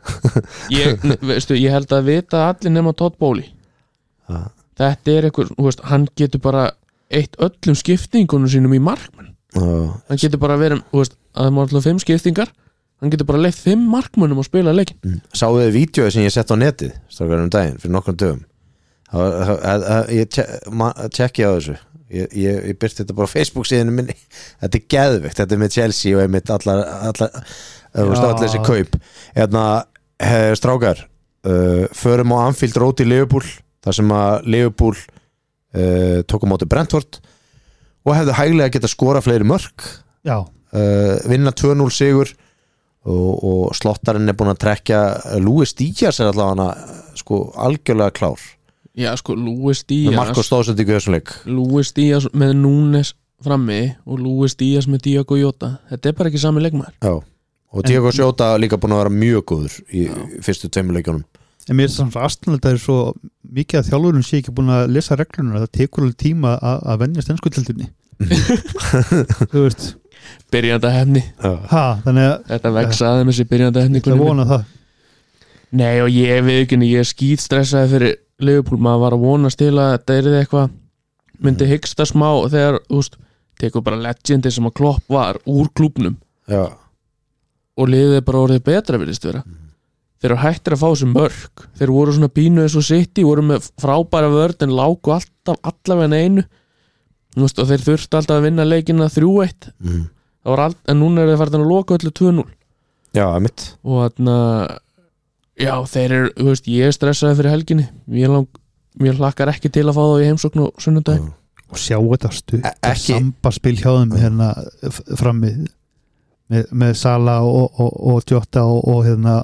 Ég held að vita allir nema Todd Bowley. Þetta er eitthvað, þú veist, hann getur bara eitt öllum skiptingunum sínum í markmann. Hann getur bara verið, þú veist, að það má alltaf 5 skiptingar, hann getur bara leitt 5 markmannum og spila leikin. Sáðu þið vídeóið sem ég sett á netið strákar daginn, fyrir nokkrum dögum. Ég tjekki á þessu. Ég byrti þetta bara á Facebook síðinu minni. Þetta er geðveikt, þetta er með Chelsea og einmitt allar þessi kaup. Strákar, förum á Anfield Road í Liverpool, þar sem að Liverpool tók á móti Brentford og hefðu hæglega geta skora fleiri mörk. Já. Vinna 2-0 sigur og slottarinn er búin að trekja. Luis Díaz er allavega sko algjörlega klár. Já, sko, Luis Díaz Marko stóðsendingu þessum leik. Luis Díaz með Núnes frammi og Luis Díaz með Diogo Jota. Þetta er bara ekki sami leikmaður. Já, og Diogo Jota líka búin að vera mjög góður í fyrstu 2 leikjunum. En mér er samt aðstæðanlega að það er svo mikið að þjálfurinn sé ekki búin að lesa regluna, það tekur alveg tíma að venjast enskudeildinni. Þú veist, byrjandi hefni. Þannig að þetta vex aðeins í byrjandi hefni. Ég vona það. Nei, og ég veit ekki, ég skítstressaði fyrir Liverpool, maður var að vonast til að þetta er eitthvað myndi hyggsta smá þegar, þú veist, tekur bara legendi sem að Klopp var úr klúbnum. Já. Og liðið bara orðið betra virðist vera. Þeir eru hættir að fá þessi mörk, þeir voru svona pínu eins og City, voru með frábæra vörð en lágu alltaf allavega einu, þú veist, og þeir þurftu alltaf að vinna leikina 3-1 en núna er þeir farin að loka öllu 2-0. Já, mitt. Og já, þeir eru, þú veist, ég stressaði fyrir helginni, ég mér hlakkar ekki til að fá þá í heimsókn og sunnudag og sjá þetta stutt Ekki- sambaspil hjá þeim hérna frammi með Sala og Jota og hérna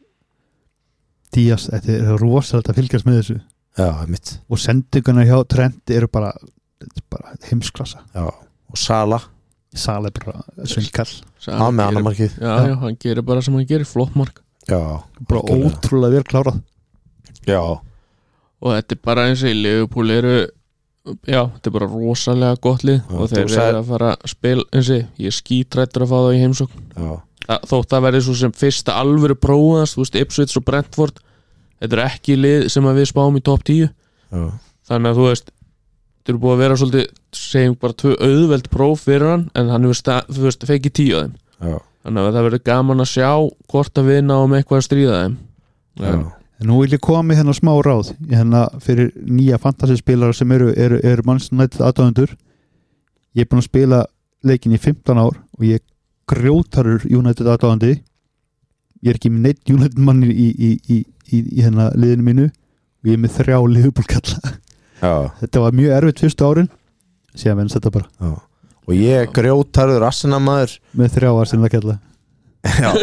Díaz, þetta er rosalega að fylgjast með þessu Já, mitt og sendingarna hjá Trent eru bara heimsklassa. Já, og Sala Sala er bara svindkall, Hann með annar markið já, hann gerir bara sem hann gerir, flott mark Já, bara algjörlega. ótrúlega vel klárað. Já, og þetta er bara eins og í Liverpool eru já, þetta er bara rosalega gott lið Já, og þú þeir eru sagði- að fara að spila eins og ég er skítrættur að fá það í heimsókn já, þótt að verði svo sem fyrsta alvöru prófast, þú veist, Ipswich og Brentford þetta er ekki lið sem að við spáum í topp 10 já, þannig að þú veist þetta eru búið að vera svolítið, segjum bara 2 auðveld próf fyrir hann, en hann hefur þú veist, fekið 10 af þeim já, þannig að það verður gaman að sjá hvort að við náum eitthvað að stríða þeim já. En nú vil ég koma með hérna smá ráð hérna fyrir nýja fantasyspilara sem eru Manchester United aðdáendur. Ég er búin að spila leikin í 15 ár og ég grjótarur United aðdáendi. Ég er ekki með neitt United manni í hérna liðinu mínu og ég er með 3 Liverpool-kalla. Já, Þetta var mjög erfitt fyrstu árin, síðan venst þetta bara já. Og ég grjótarður Arsenal-maður með 3 Arsenal-kalla. Já,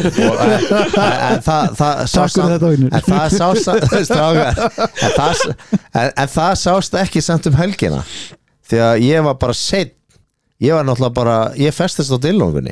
en það Takk fyrir þetta, Vignir. En það sást strákar, en það sást ekki samt helgina því að ég var bara seitt ég var náttúrulega bara, ég festist á dillungunni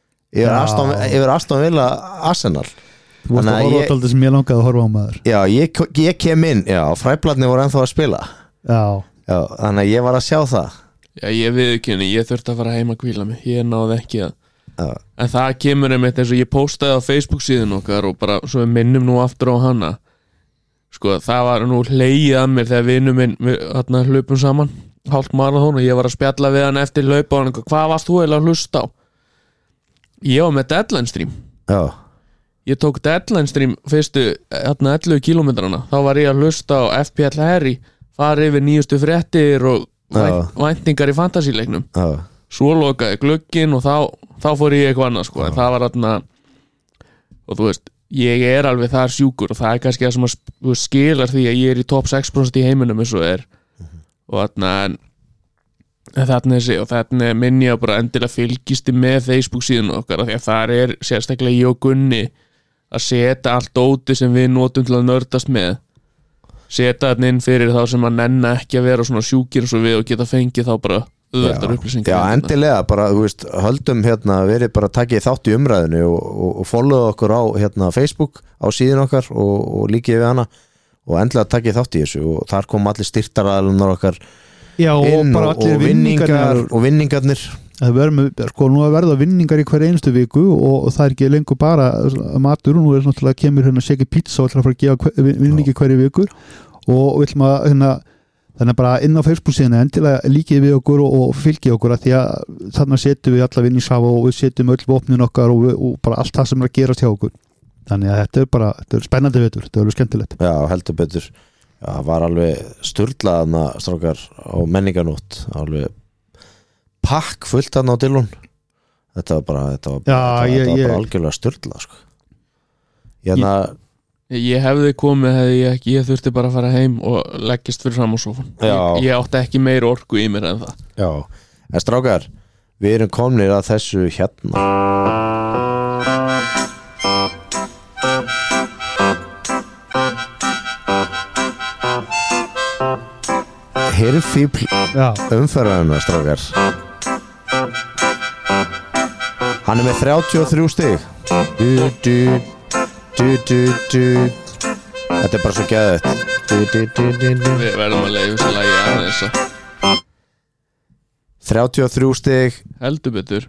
yfir Aston Villa Arsenal Þú varst Þannig að að horfa á dálítið sem ég langaði að horfa á maður. Já, ég kem inn, já, fræbladni voru ennþá að spila Já, þannig að ég var að sjá það já, ég viðurkenni, ég þurfti að fara heim að hvíla mig ég náði ekki að Já, en það kemur einmitt eins og ég postaði á Facebook síðan okkar og bara svo við minnum nú aftur á hana sko það var nú hlegið að mér þegar vinur minn við hérna hlaupum saman hálft marathón og ég var að spjalla við hann eftir hlaupa og hann hvað varst þú eiginlega að hlusta á ég var með deadline stream já, ég tók deadline stream fyrstu hérna 11 kilometrana þá var ég að hlusta á FPL Harry fara yfir nýjustu fréttir og Já. væntingar í fantasíleiknum já, svo lokaði glugginn og þá fór ég eitthvað annað sko en það var þarna og þú veist, ég er alveg þar sjúkur og það er kannski það sem að skilar því að ég er í top 6% í heiminum eins og er og þarna en þarna minn ég bara endilega fylgisti með Facebook síðan okkar af því að þar er sérstaklega ég og Gunni að setja allt óti sem við notum til að nördast með setja þarna inn fyrir þá sem að nenna ekki að vera svona sjúkir eins og við og geta fengið þá bara auðveldar upplýsingar já, endilega bara, þú veist, höldum hérna verið bara takkið þátt í umræðinu og follow okkur á hérna Facebook á síðan okkar og líkið við hana og endilega takkið þátt í þessu og þar kom allir styrtaraðlunar okkar já og inn bara allir vinningarnir Það sko nú að verða vinningar í hver einstu viku og það er ekki lengur bara matur og nú er náttúrulega kemur hérna Shake Pizza og ætlar að fara að gefa vinningi hverju viku og við ætlum að hérna þannig bara inn á Facebook síðan endilega líkið við okkur og fylgið okkur að því að þarna setjum við alla vinningshafa og við setjum öll vopnin okkar og bara allt það sem er að gerast hjá okkur þannig að þetta er spennandi vetur, þetta er skemmtilegt Já, heldur betur Já, var alveg sturlaðna strákar á menninganótt alveg pakk fullt þarna á dillun þetta var bara algjörlega sturlað sko. Ég hefði komið hefði ég þurfti bara að fara heim og leggist fyrir fram á sófan ég átti ekki meir orku í mér en það Já, en strákar við erum komnir að þessu hérna Hirfíbl umferðarinn strákar hann er með 33 stig þetta er bara svo geðvægt Við verðum að leiða þessu lagi aðeins 33 stig heldur betur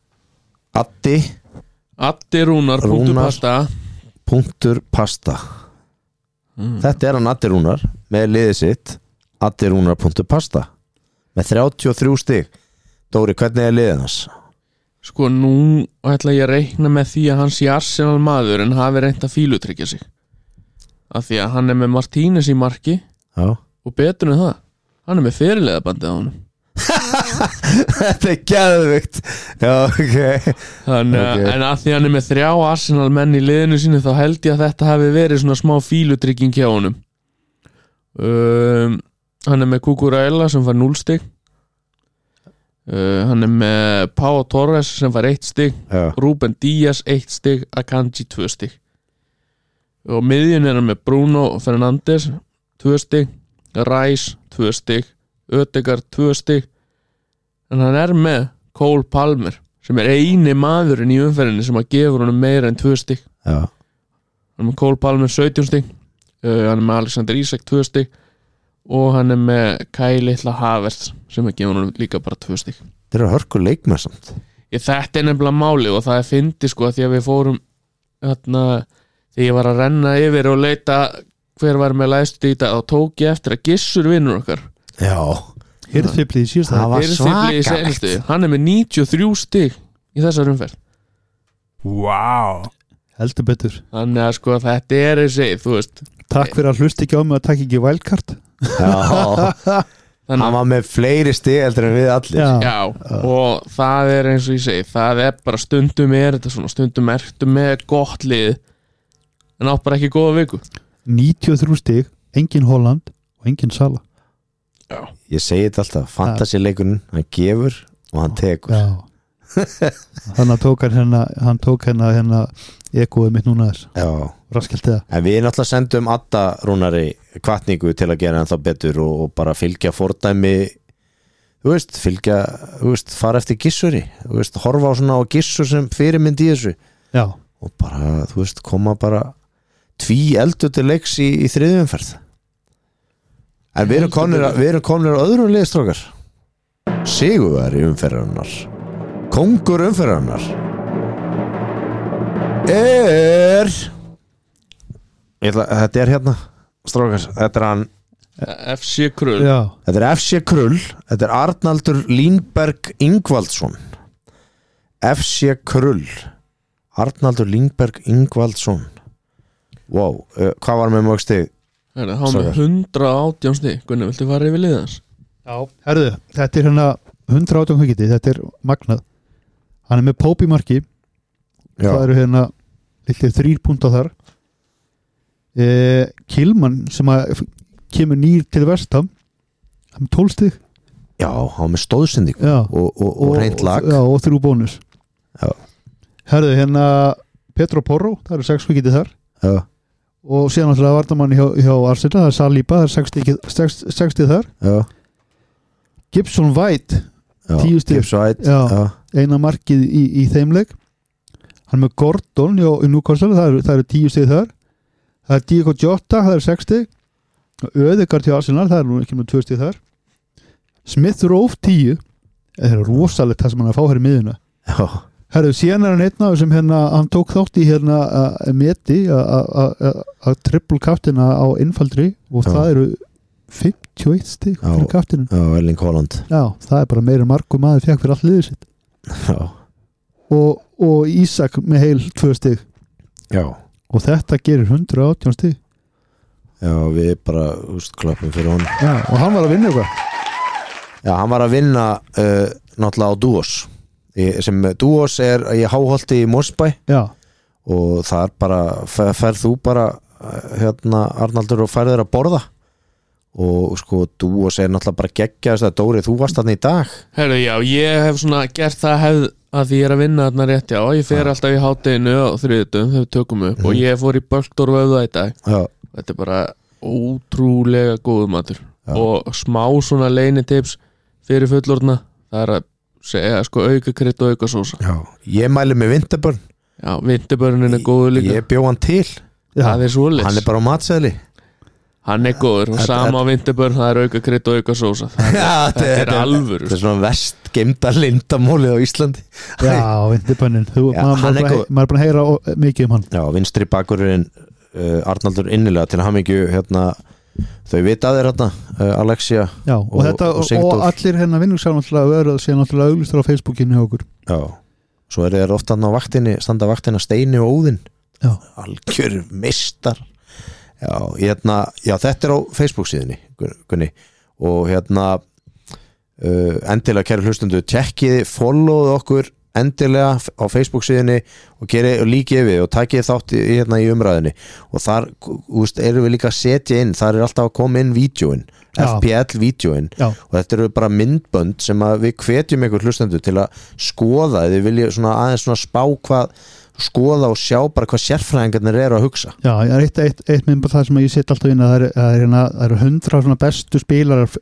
Addi Rúnar punktur pasta þetta er hann Addi Rúnar með liðið sitt Addi Rúnar punktur pasta með 33 stig Dóri, hvernig er liðið hans? Sko nú ætla ég að reikna með því að hann sé Arsenal maður en hafi reynt að fílutryggja sig af því að hann er með Martínez í marki Já. og betur en það hann er með fyrirliðabandið á honum Þetta er geðvikt Já, ok Þannig, en að því hann er með 3 Arsenal menn í liðinu sínu þá held ég að þetta hafi verið svona smá fílutrygging hjá honum Hann með Cucurella sem fær 0 stig. Hann með Pau Torres sem fær 1 stig, Ruben Díaz 1 stig, Akanji 2 stig. Og miðjun hann með Bruno Fernandes 2 stig, Rice 2 stig, Ødegaard 2 stig. En hann með Cole Palmer sem eini maðurinn í umferðinni sem að gefur honum meira en 2 stig. Já. Hann með Cole Palmer 17 stig, hann með Alexander Isak 2 stig og hann með Kai Litla Havertz sem að gefa honum líka bara 2 stig. Þetta eru hörku leikmenn samt. Þetta nefnilega máli og það fyndi sko að því að við fórum þarna þegar ég var að renna yfir og leita hver var með lægstu í dag, þá tók ég eftir að Gissur vinnur okkar. Já. Hirðfliplið í síðasta. Það var svakalegt. Hann með 93 stig í þessar umferð. Wow. Heldur betur. Þannig að sko þetta þessi, þú veist. Takk fyrir að hlusta ekki á mig að taka ekki wildcard. Já. Hann var með fleiri stig heldur en við allir. Já, og það eins og ég segi, það bara stundum þetta svona, stundum ertu með gott lið en átt bara ekki góða viku. 93 stig, engin Holland og engin Sala. Já. Ég segi þetta alltaf, fantasy-leikurinn hann gefur og hann tekur. Já. Hann tók hérna ekoðið mitt núna þess. Já. Raskelt það. En við náttúrulega sendum Adda Rúnari hvatningu til að gera ennþá betur og bara fylgja fordæmi, þú veist, fara eftir Gissuri, þú veist, horfa á svona á Gissur sem fyrirmynd í þessu. Já. Og bara, þú veist, koma bara eldur til leiks í þriðju umferð. En við erum komnir á öðrum liðstrókar. Sigurvegari umferðarinnar, kóngur umferðarinnar þetta hérna strókar, þetta hann FC Krull. Já. Þetta FC Krull, þetta Arnaldur Línberg Ingvaldsson. FC Krull, Arnaldur Línberg Ingvaldsson. Wow, hvað var með mörg stig? Hann með 118 stig. Gunnar, viltu fara yfir liðans? Já. Herðu, þetta hérna 118 hugiti, þetta magnað. Hann með Pope í marki. Já. Það eru hérna litlir 3 púnta þar. Kilman sem að kemur nýr til Vestham, hann með 12 stig. Já, hann með stóðsending og reynt lag. Já, og 3 bónus. Já. Herðu, hérna Pedro Porro, það eru 6 hugiti þar. Já. Og síðan alltaf vardamann hjá Arsenal, það er Saliba, það er 60 þar. Já. Gibson White 10 stig. Gibson White. Já. Eina markið í þeim leik. Hann með Gordon í Newcastle, það eru 10 stig þar. Það er Diego Jota, það er 6 stig. Ødegaard hjá Arsenal, það er nú ekki með 2 stig þar. Smith Rowe 10. Það er rosalegt það sem hann að fá hér í miðuna. Já. Herru, síðan er hann einn af þessum hérna, hann tók þátt í hérna meti að triple kaptina á innfaldri og það eru 51 stig fyrir kaptinin. Já, Erling Haaland. Já, það er bara meira margur maður fekk fyrir allt liðið sitt. Já. Og Ísak með heil 2 stig. Já. Og þetta gerir 118 stig. Já, við bara klappum fyrir honum. Já, og hann var að vinna eitthvað. Já, hann var að vinna náttúrulega á Duos. Sem Duos í Háholti í Mosbæ. Já. Og þar bara ferð þú bara hérna Arnaldur og ferðir að borða. Og sko Duos náttúrulega bara geggjast að Dóri, þú varst þarna í dag. Herru, já, ég hef svona gert það að því ég að vinna þarna rétt, já, ég fer alltaf í hádeginu á þriðjudum þegar við tökum upp og ég fór í Böltor vöða í dag. Já. Þetta bara ótrúlega góður matur. Já. Og smá svona leinitips fyrir fullorðna, það að segja sko auka krydd og auka sósa. Já, ég mæli með Vinterbörn. Já, Vinterbörnin góður líka. Ég bjó hann til. Það svoleiðis. Hann bara á matseðli. Hann góður og sama á Vinterbörn, það auka krydd og auka sósa. Þetta alvöru. Þetta svona verst geimda lindamólið á Íslandi. Já, Vinterbörnin. Maður er búin að heyra mikið hann. Já, vinstri bakurinn Arnaldur innilega til hamingju hérna. Þau vita að þeir hérna Alexia. Já, og allir hérna vinnugsáð náttúrulega verið að sé náttúrulega auglistur á Facebookinu hjá okkur. Já, svo þeir ofta á vaktinni, standa vaktina Steini og Óðinn. Já. Algjör meistar. Já, hérna, já, þetta á Facebook síðunni Gunni. Og hérna endilega kæru hlustundu, tjekkiði, followðu okkur endilega á Facebook síðunni og líkið við og takið þátt í umræðinni og þar erum við líka að setja inn, þar alltaf að koma inn vídeóin, FPL-vídeóin og þetta eru bara myndbönd sem að við hvetjum ykkur hlustendur til að skoða, þið viljið svona aðeins svona spá skoða og sjá bara hvað sérfræðingarnir eru að hugsa. Já, ég er eitt myndbönd það sem ég set alltaf inn að það eru 100 svona bestu spilarar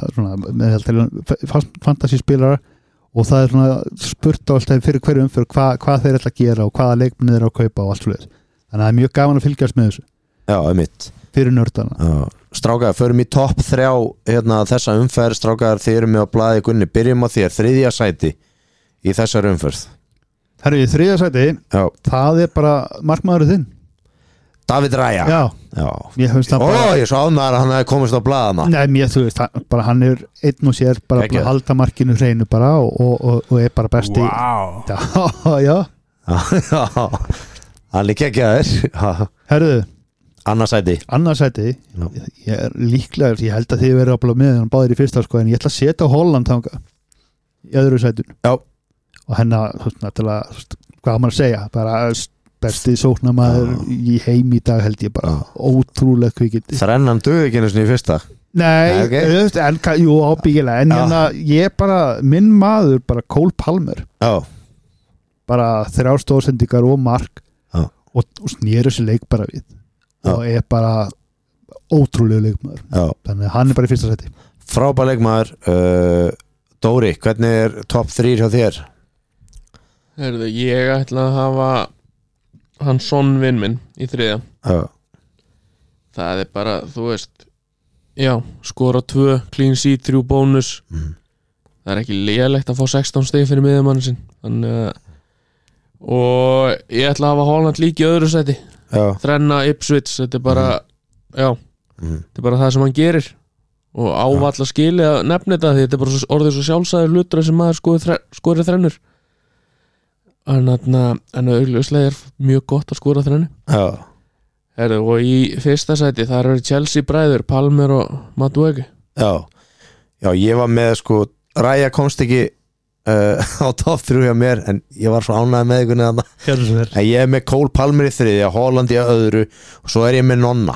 fantasy spilarar og það er svona spurt á alltaf fyrir hverju umfyrir hvað þeir ætla að gera og hvaða leikmenn þeir eru að kaupa og allt fyrir. Þannig að það er mjög gaman að fylgjast með þessu. Já, mitt. Fyrir nördana. Strákar, förum í topp 3 þessa umferð. Strákar, þið eru með á blaði Gunni. Byrjum á þér, 3. sæti í þessar umferð. Það eru í 3. sæti. Já. Það er bara markmaðurinn þinn. David Raya. Já. Ég svo ánægður að hann hefði komist á blaðana. Nei, þú veist, bara hann er einn og sér bara að halda markinu hreinu bara og er bara besti. Wow. Já. Hann er geggjaður. Herðu. Annars sæti. Ég er líklega, ég held að þið verður að með hann báðir í fyrsta en ég ætla að setja Holland þangað í öðru sætun. Já. Og hennar, hvað maður að segja, bara besti sóknarmaður í heim í dag held ég bara ótrúlega kvikindi. Þrennan döði ekki einu sinni í fyrsta? Nei, jú ábyggilega en hérna ég bara, minn maður bara Cole Palmer. Já. Bara 3 stóðsendingar og mark og snýr þessi leik bara við. Og er bara ótrúlega leikmaður. Þannig að hann er bara í fyrsta sæti. Frábær leikmaður. Dóri, hvernig er topp 3 hjá þér? Herðu, ég ætla að hafa hann Son vinn minn í 3. Það er bara, þú veist skora 2, clean sheet, 3 bónus. Það er ekki lélegt að fá 16 stig fyrir miðjumann sinn. Þannig og ég ætla að hafa Holland líka í öðru sæti. Þrenna Ipswich, þetta er bara þetta er bara það sem hann gerir og ávalla skili að nefna þetta því þetta er bara orðið svo sjálfsæður hlutur sem maður skorið þrennur en augljóslega er mjög gott að skora þrennu. Herðu, og í fyrsta sæti þar eru Chelsea bræður Palmer og Madueke. Já, ég var með Raya komst ekki á topp 3 hjá mér en ég var svo ánægður með ykkur neðan en ég er með Cole Palmer í 3, Holland í öðru og svo er ég með Nonna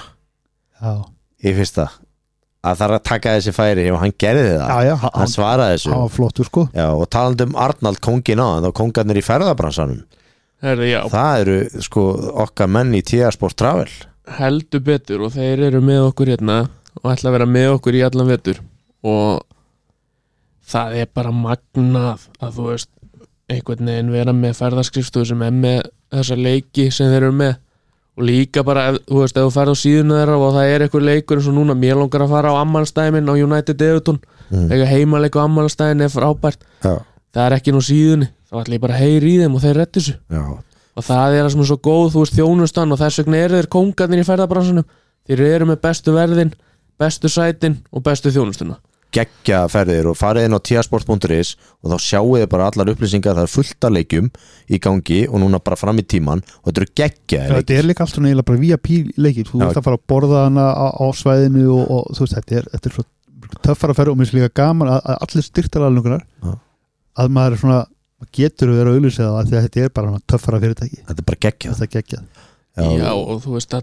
í fyrsta að það er að taka þessi færi og hann gerði það, hann svaraði þessu hann var flottur og talandi Arnald kóngin þá kongarnir í ferðabransanum það eru okkar menn í TR Sport Travel heldur betur og þeir eru með okkur hérna og ætla að vera með okkur í allan vetur og það er bara magnað að þú veist einhvern veginn vera með ferðaskrifstofu sem er með þessa leiki sem þeir eru með og líka bara, þú veist, ef þú ferð á síðuna þeirra og það er einhver leikur eins og núna mér langar að fara á ammælstæmin á United Everton eitthvað heimaleik á ammælstæmin er frábært það er ekki nú síðunni, þá ætla ég bara að heyri í þeim og þeir reddi þessu og það er það sem er svo góð, þú veist, þjónustan og þess vegna eru þeir kóngarnir í ferðabransunum þeir eru með bestu verðin, bestu sætin og bestu þjónustuna geggja ferðir og farið inn á tiasport.is og þá sjáu þið bara allar upplýsingar það er fullt af leikjum í gangi og núna bara fram í tíman og þetta eru geggja leikir. Þetta er líka alltaf neila bara VIP leikir, þú veist að fara að borða hana á svæðinu og þú veist þetta er svo töffara ferð og mér er líka gaman að allir styrktaralungunar að maður er svona, getur að vera auðlýsið að þetta er bara töffara fyrirtæki. Þetta er bara geggjað. Þetta er geggjað. Já og þú veist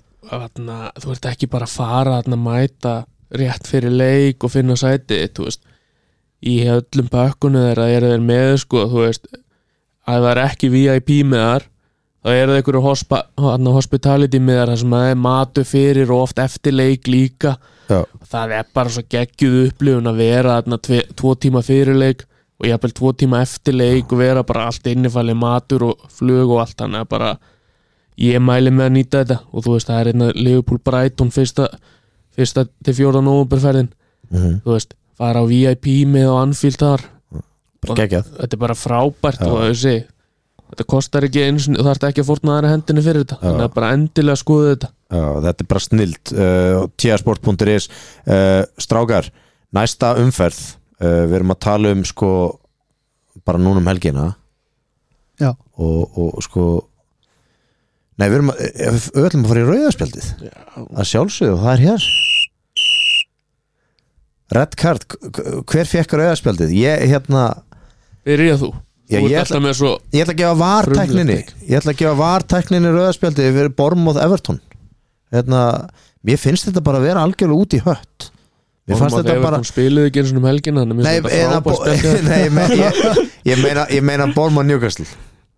þú ert ekki bara að fara að mæta rétt fyrir leik og finna sæti þú veist, í öllum bökkunum þeirra eru þeir með þú veist, að það er ekki VIP með þar, þá eru það einhverju hospitality með þar sem það er matu fyrir og oft eftir leik líka og það er bara svo geggjuð upplifun að vera 2 tíma fyrir leik og jafnvel 2 tíma eftir leik og vera bara allt innifalið matur og flug og allt, þannig að bara ég mæli með að nýta þetta og þú veist, það er Liverpool Brighton fyrsta til 4. nóvember ferðin þú veist, fara á VIP með á Anfield þar þetta er bara frábært og þetta kostar ekki eins og það er ekki að fórna aðra hendinni fyrir þetta þannig að bara endilega skoðu þetta þetta er bara snilt tiasport.is strákar, næsta umferð við erum að tala um bara núna um helgina og nei, við ætlum að fara í rauðaspjaldið að sjálfsögðu, það er hér Red card, hver fekk rauðaspjaldið? Ég Byrja þú Já, Þú ert alltaf með svo ég ætla að gefa vartækninni rauðaspjaldi fyrir Bournemouth Everton mér finnst þetta bara að vera algjörlega út í hött mér fannst þetta bara spiluðu ekki eins og helgina ég meina Bournemouth Newcastle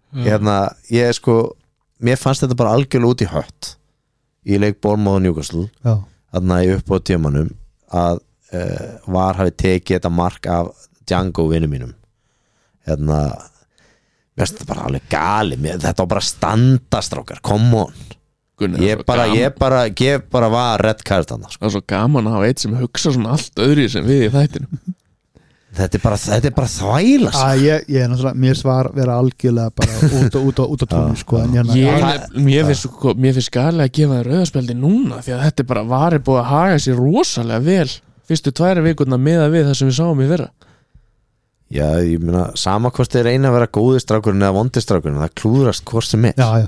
ég sko mér fannst þetta bara algjörlega út í hött í leik Bournemouth Newcastle þarna í upp á tímanum að var hafi tekið þetta mark af Django vinnu mínum mér finnst þetta bara alveg gali þetta var bara standastrákar, come on Gunnar, ég bara var red card þarna Það er svo gaman að hafa eitt sem hugsa svona allt öðru sem við í þættinu þetta er bara þvæla ég náttúrulega, mér svar vera algjörlega bara út á tónu sko, mér finnst gali að gefa þér rauðaspjaldi núna því að þetta bara var búið að haga sér rosalega vel fyrstu 2 vikurna meða við það sem við sáum í fyrra Já, ég meina, sama hvort þið reyna að vera góði strákurinn eða vondi strákurinn, það klúðrast hvort sem er Já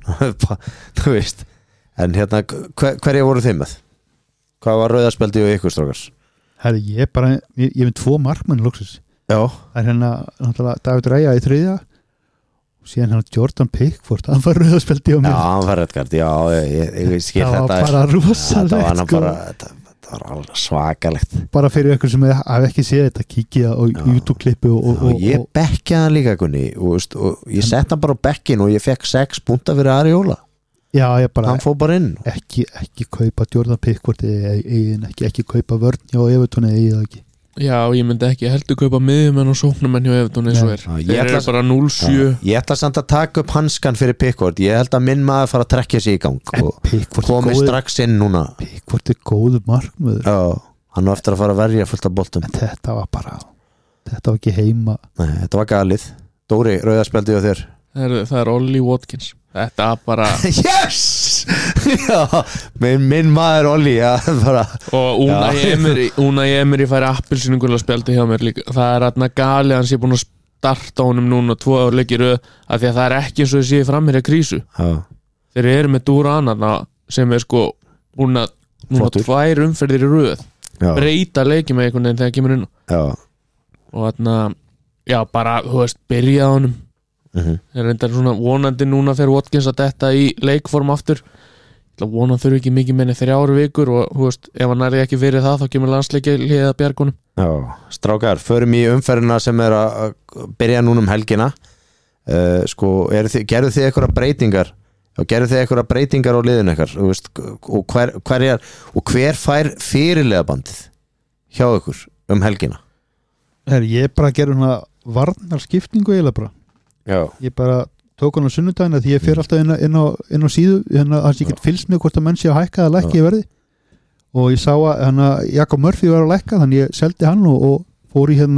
Þú veist En hverja voru þið með? Hvað var rauðaspjaldi og ykkur strákars? Herri, ég með 2 markmenn lóksis Já Það er náttúrulega David Raya í 3 og síðan Jordan Pickford hann var rauðaspjaldi á mér Já, hann var reddgard, já, ég skil þetta Það var bara rosalegt sko Það var alveg svakalegt bara fyrir ykkur sem hafi ekki séð þetta kíkja á YouTube-klippu og ég bekkjaði hann líka Gunni og ég sett hann bara á bekkin og ég fekk 6 púnta fyrir Ariola hann fór bara inn ekki kaupa Jordan Pickford ekki kaupa vörn hjá Evertoni eða ekki Já, ég myndi ekki heldur kaupa miðjumenn og sóknumenn hjá Evertoni eins og þeir eru bara 0-7 Ég ætla samt að taka upp hanskan fyrir Pickford ég held að minn maður fara að trekkja sig í gang og komi strax inn núna Pickford er góður markmaður hann var eftir að fara að verja fullt af boltum en þetta var ekki heima Nei, þetta var galið Dóri, rauðaspjaldi á þér Það er Ollie Watkins Þetta bara Yes! Já, minn maður Ollie og Unai Emery færi appelsínugula spjaldi hjá mér líka það er aðna gali hans ég er búin að starta honum núna 2 ár leikir af því að það er ekki eins og þessi fram hér að krísu þeir eru með Durana sem er sko búin að núna 2 umferðir í röð breyta leiki með einhvern veginn þegar kemur inn og aðna já bara, þú veist, byrja á honum þeir reyndar svona vonandi núna fyrir Watkins að detta í leikform aftur vonan þurfi ekki mikið menni 3 vikur og þú veist, ef hann er ekki fyrir það þá kemur landsleiki liða bjargunum Já, strákar, förum í umferðina sem er að byrja núna helgina sko, gerðu þið eitthvað breytingar á liðinu ykkar veist, og hver fær fyrirlega bandið hjá ykkur helgina Ég bara gerði hana varnarskiptingu eiginlega bara Já. Ég bara tók hann á sunnudaginn því ég fer alltaf inn á síðu að ég get fylgst með hvort að menn sé að hækka eða lækka í verði og ég sá að Jakob Murphy var að lækka þannig ég seldi hann og fór í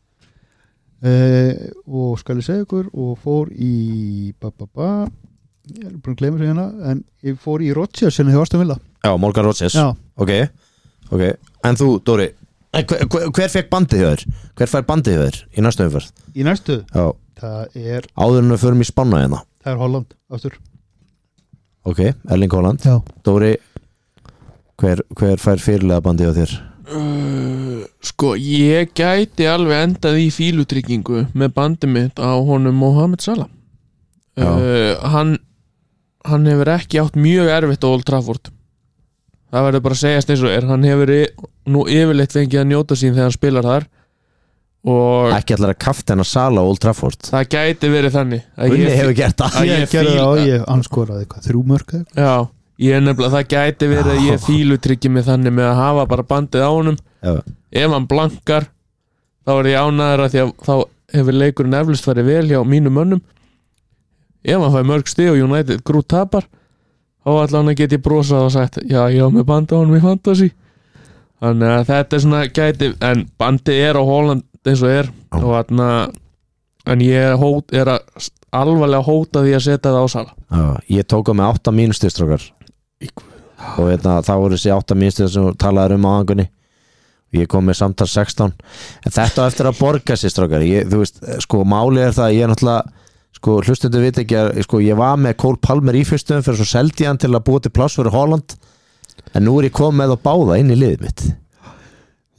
og skal ég segja ykkur og fór í ég er búin að gleyma sig en ég fór í Rodgers hérna hjá Aston Villa Já, Morgan Rodgers okay. En þú, Dóri hver fekk bandið hjá þér? Hver fær bandið hjá þér í næstu umferð? Í næstu? Já Það er áður en við förum í Spána hérna Það er Holland aftur Ok, Erling Haaland Já. Dóri, hver fær fyrirlega bandið á þér? Sko, ég gæti alveg endað í fílutryggingu með bandið mitt á honum Mohamed Salah hann hefur ekki átt mjög erfitt á Old Trafford það verður bara að segjast eins og hann hefur nú yfirleitt fengið að njóta sín þegar hann spilar þar og ekki allar að kafta hennar Salah á Old Trafford það gæti verið þannig Gunni hefur gert það ég gerði það og ég anskoraði 3 mörk Já, ég er nefnilega það gæti verið að ég fílutryggi mig þannig með að hafa bara bandið á honum ef hann blankar þá er ég ánæður að því að þá hefur leikurinn eflust farið vel hjá mínum mönnum ef hann fær mörg stig og United grút tapar þá allan get ég brosað og sagt já, ég á með bandið á honum í fantasy þannig að þetta er svona gæti en bandið er á Holland eins og og atna, en ég er að alvarlega hóta því að setja það á Salah Ég tók á með 8 mínustistrókar og það voru þessi 8 mínustistur sem talaður á hangunni og ég kom með samtal 16 en þetta eftir að borga sér strókar þú veist, sko, málið er það ég er náttúrulega sko, hlustundu veit ekki að sko, ég var með Cole Palmer í fyrstum fyrir svo seldi hann til að búa til pláss fyrir Holland en nú er ég komið með að báða inn í liðið mitt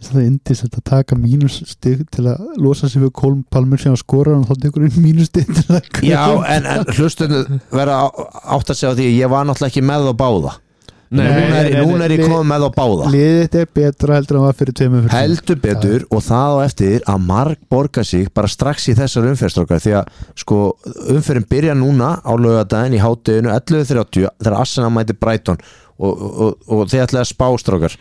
Það er indist að taka mínustig til að losa sig við Colm Palmer sem að skora og þá tekur einn mínustig til að Já, en hlustundu vera átt að segja á því ég var náttúrulega ekki með á báða Núna er ég komið með á báða Liðið er betra heldur en var fyrir 2 fyrir heldur betur og það á eftir að marg borga sig bara strax í þessar umferðstrókar því að sko umferðin byrja núna á laugardaginn í hádeginu 11:30 þegar Arsenal mæti Brighton og þið ætlaði að spá strókar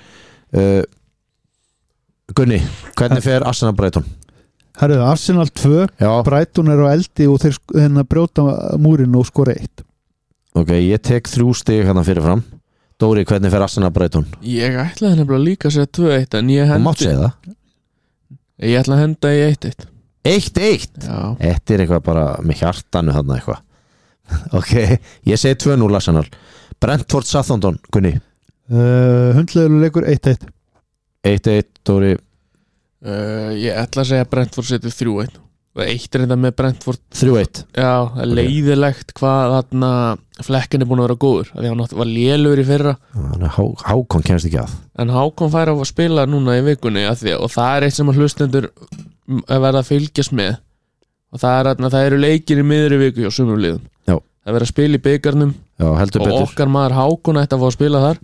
Gunni, hvernig fer Arsenal Brighton? Herðu, Arsenal 2 Já. Brighton er á eldi og þeir brjóta múrin og skora 1 Ok, ég tek 3 stig hérna fyrirfram Dóri, hvernig fer Arsenal Brighton? Ég ætlaði nefnilega líka að segja 2-1 en ég Þú mátt segja það Ég ætla að henda í 1-1 1-1? Já, Þetta er eitthvað bara með hjartanu þarna eitthvað Ok, ég segi 2-0 Arsenal Brentford Southampton, Gunni Hundlegur leikur 1-1 1-1, Dóri ég ætla að segja að Brentford setur 3-1 og 1 reynda með Brentford 3-1 Já, það er leiðilegt hvað þarna Flekken er búin að vera góður af því hann var lélugur í fyrra Hákon kemst ekki að en Hákon fær að spila núna í vikunni og það er eitt sem að hlustendur verða að fylgjast með og það eru leikir í miðri viku hjá sumum liðum Já. Það verður að spila í byggarnum Já, heldur og betur okkar maður Hákon ætti að fá að spila þar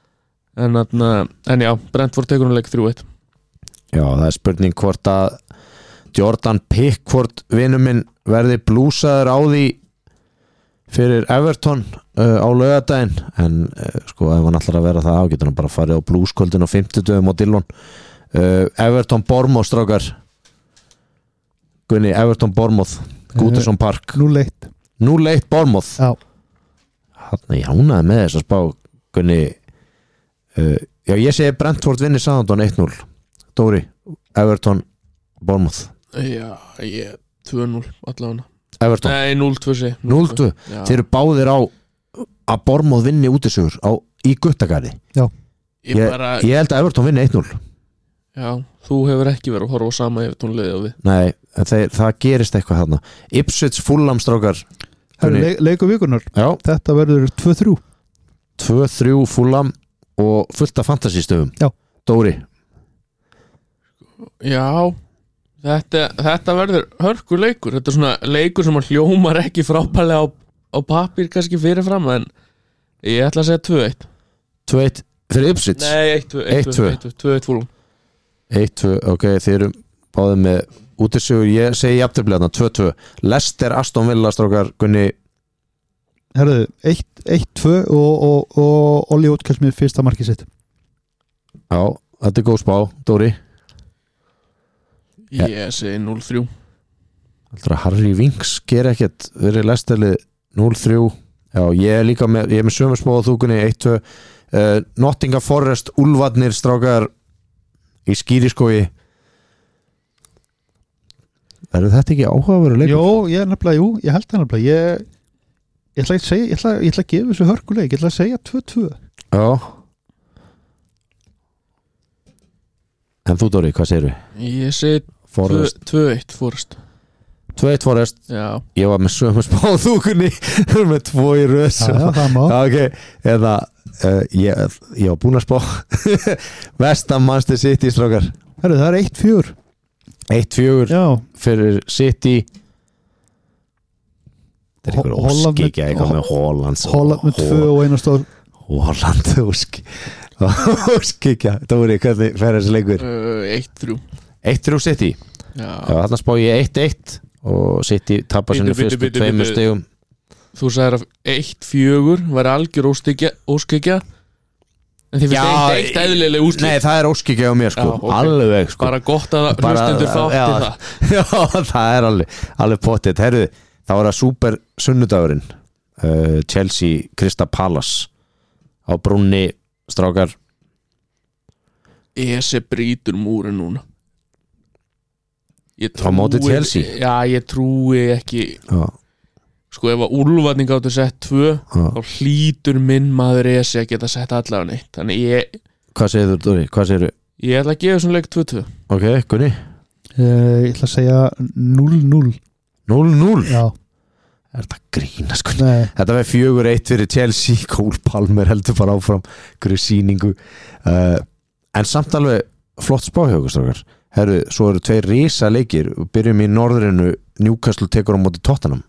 en já, Brentford tekur hún leik 3-1 Já, það er spurning hvort að Jordan Pickford vinur minn verði blúsaður á því fyrir Everton á laugardaginn en sko ef hann ætlar að vera það ágetur hann bara farið á blúskvöldin á 50 dögum á Dillon Everton Bournemouth strákar Gunni, Everton Bournemouth Goodison Park 0-1 0-1 Bournemouth Já. Hann er jánaði með þess að spá Gunni já ég segi Brentford vinnir Southampton 1-0 Dóri, Everton Bournemouth Já, ég 2-0 allavega Everton Nei, 0-2 sé 0-2, þeir eru báðir á að Bournemouth vinni útisugur í Guttagarði ég held að Everton vinni 1-0 Já, þú hefur ekki verið að horfa á sama Everton liðið á við Nei, það gerist eitthvað þarna Ipswich Fulham strákar Leikur vikunar Já. Þetta verður 2-3 2-3 Fulham og fullt af fantasystöfum Já. Dóri Já, þetta verður hörkur leikur Þetta er svona leikur sem að hljómar ekki frábærlega á pappír kannski fyrirfram en ég ætla að segja 2-1 2-1 fyrir Ipswich Nei, 1-2 2-1 Fulham 1-2, ok, þeir eru báðið með útisugur, ég segi jafntefli þarna 2-2, Leicester Aston Villa strákar Gunni Herðu, 1-2 og Olli Ótkels með fyrsta markið sitt Já, þetta er góð spá, Dóri Ég segi 0-3 Alltaf að Harry Winks ger ekkert verið Leicesterlið 0-3 Já, ég er líka með, ég er með sömu spá á þúkunni 1-2 Nottingham Forest Úlfarnir strákar í Skíriskói Verður þetta ekki áhugaverður leikur? Ég held það nefnilega Ég ætla að segja, ég ætla að gefa þessu hörkuleik, ég ætla að segja 2-2 Já En þú Dóri, hvað segirðu? Ég segi 2-1 Forest 2-1 Forest Já. Ég var með sömu spá á þúkunni með 2 í röð það má okay. Eða ég var búin að spá Vestam Manchester City strákar Herru, það er 1-4 1-4 fyrir City Þetta er einhver óskikja eitthvað með Holland með 2 og 1 stóð Holland óskikja Dóri, hvernig fer þessi leikur? 1-3 1-3 City Já, þarna spá ég 1-1 og City tapar sinni fyrstu 2 stigum Þú sagðir að 1-4 var algjör óskikja en þið finnst 1-1 eðlileg úrslit Nei, það er óskikja á mér sko. okay. Alveg sko. Bara gott að hlustendur fátti það Já, það er alveg potið Herðu, þá er það super sunnudagurinn Chelsea Crystal Palace á brúnni strákar Ese brýtur múrin núna Á móti Chelsea? Já, ég trúi ekki Já. Sko ef að Úlfarnir gáttu sett 2 þá hlýtur minn maður Ese að geta sett allavega neitt Þannig Hvað segir þú Dóri? Hvað segir þú? Ég ætla að gefa þessum leik 2-2 Ok, Gunni? Ég ætla að segja 0-0 0-0? Já Er þetta grína sko? Nei. Þetta var 4-1 fyrir Chelsea Cole Palmer heldur bara áfram hverju sýningu en samt alveg flott spáhjókustrákar. Herru, svo eru 2 risa leikir. Byrjum í norðrinu, Newcastle tekur á móti Tottenham.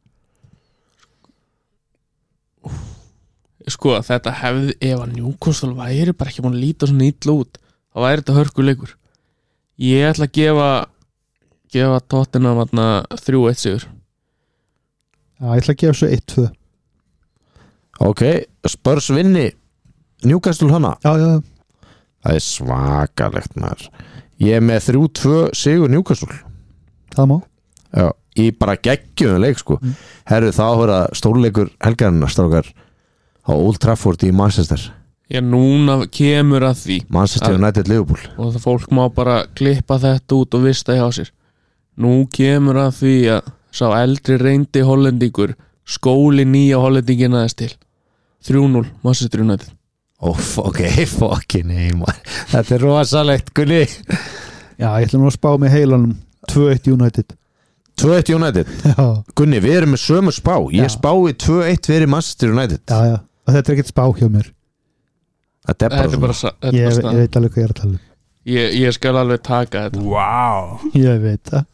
Sko, þetta hefði, ef að Newcastle væri bara ekki búin að líta svona illa út, þá væri þetta hörkuleikur. Ég ætla að gefa Tottenham 3-1 sigur. Já, ég ætla að gefa svo 1-2. Ok, Spurs vinni Newcastle hana. Já. Það er svakalegt maður. Ég er með 3-2 sigur Newcastle. Það má. Já, í bara geggjum leik sko. Herru, þá höfða stórleikur helgarinnar strákar á Old Trafford í Manchester. Já, núna kemur að því Manchester United Liverpool. og það fólk má bara klippa þetta út og vista hjá sér. Nú kemur að því að sá eldri reyndi hollendingur skóli nýja hollendingina þess til 3-0 Manchester United. Ok, fucking heimar. Þetta er rosalegt, Gunni. Já, ég ætla nú að spá með heilanum 2-1 United. 2-1 United. Já. Gunni, við erum með sömu spá. Ég Já. spái 2-1 fyrir Manchester United. Já. Og þetta er ekkert spá hjá mér. Þetta er bara svona. Ég veit alveg hvað ég er að tala um. Ég skal alveg taka þetta. Wow. Ég veit það.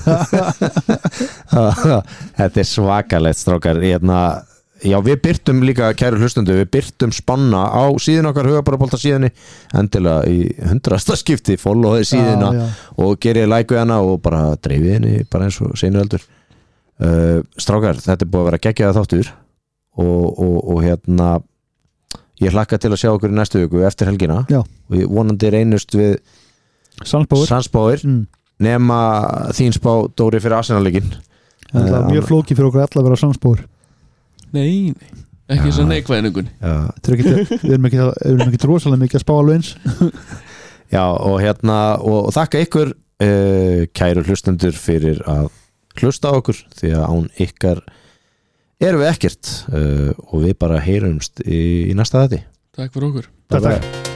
Þetta er svakalegt, strákar. Já, við byrtum líka, kæru hlustundu, við byrtum spanna á síðan okkar Hugabarabolta síðanni, endilega í 100. skipti followið síðina Já. og gerið like hana og bara dreifið henni bara eins og seinur eldur. Strákar, þetta er búið að vera geggjaða þáttur og ég hlakka til að sjá okkur í næstu viku eftir helgina. Já. Og ég vonandi reynust við Sandsbáir nema þín spá Dóri fyrir Arsenal-leikinn. Það er mjög flókið fyrir okkur alla að vera samspór. Nei, ekki þess að neikvæðningun. Við erum ekki rosalega mikið að spá alveg eins. Já, og þakka ykkur kæru hlustendur fyrir að hlusta á okkur, því að án ykkar erum við ekkert og við bara heyrumst í næsta þætti. Takk fyrir okkur. Takk.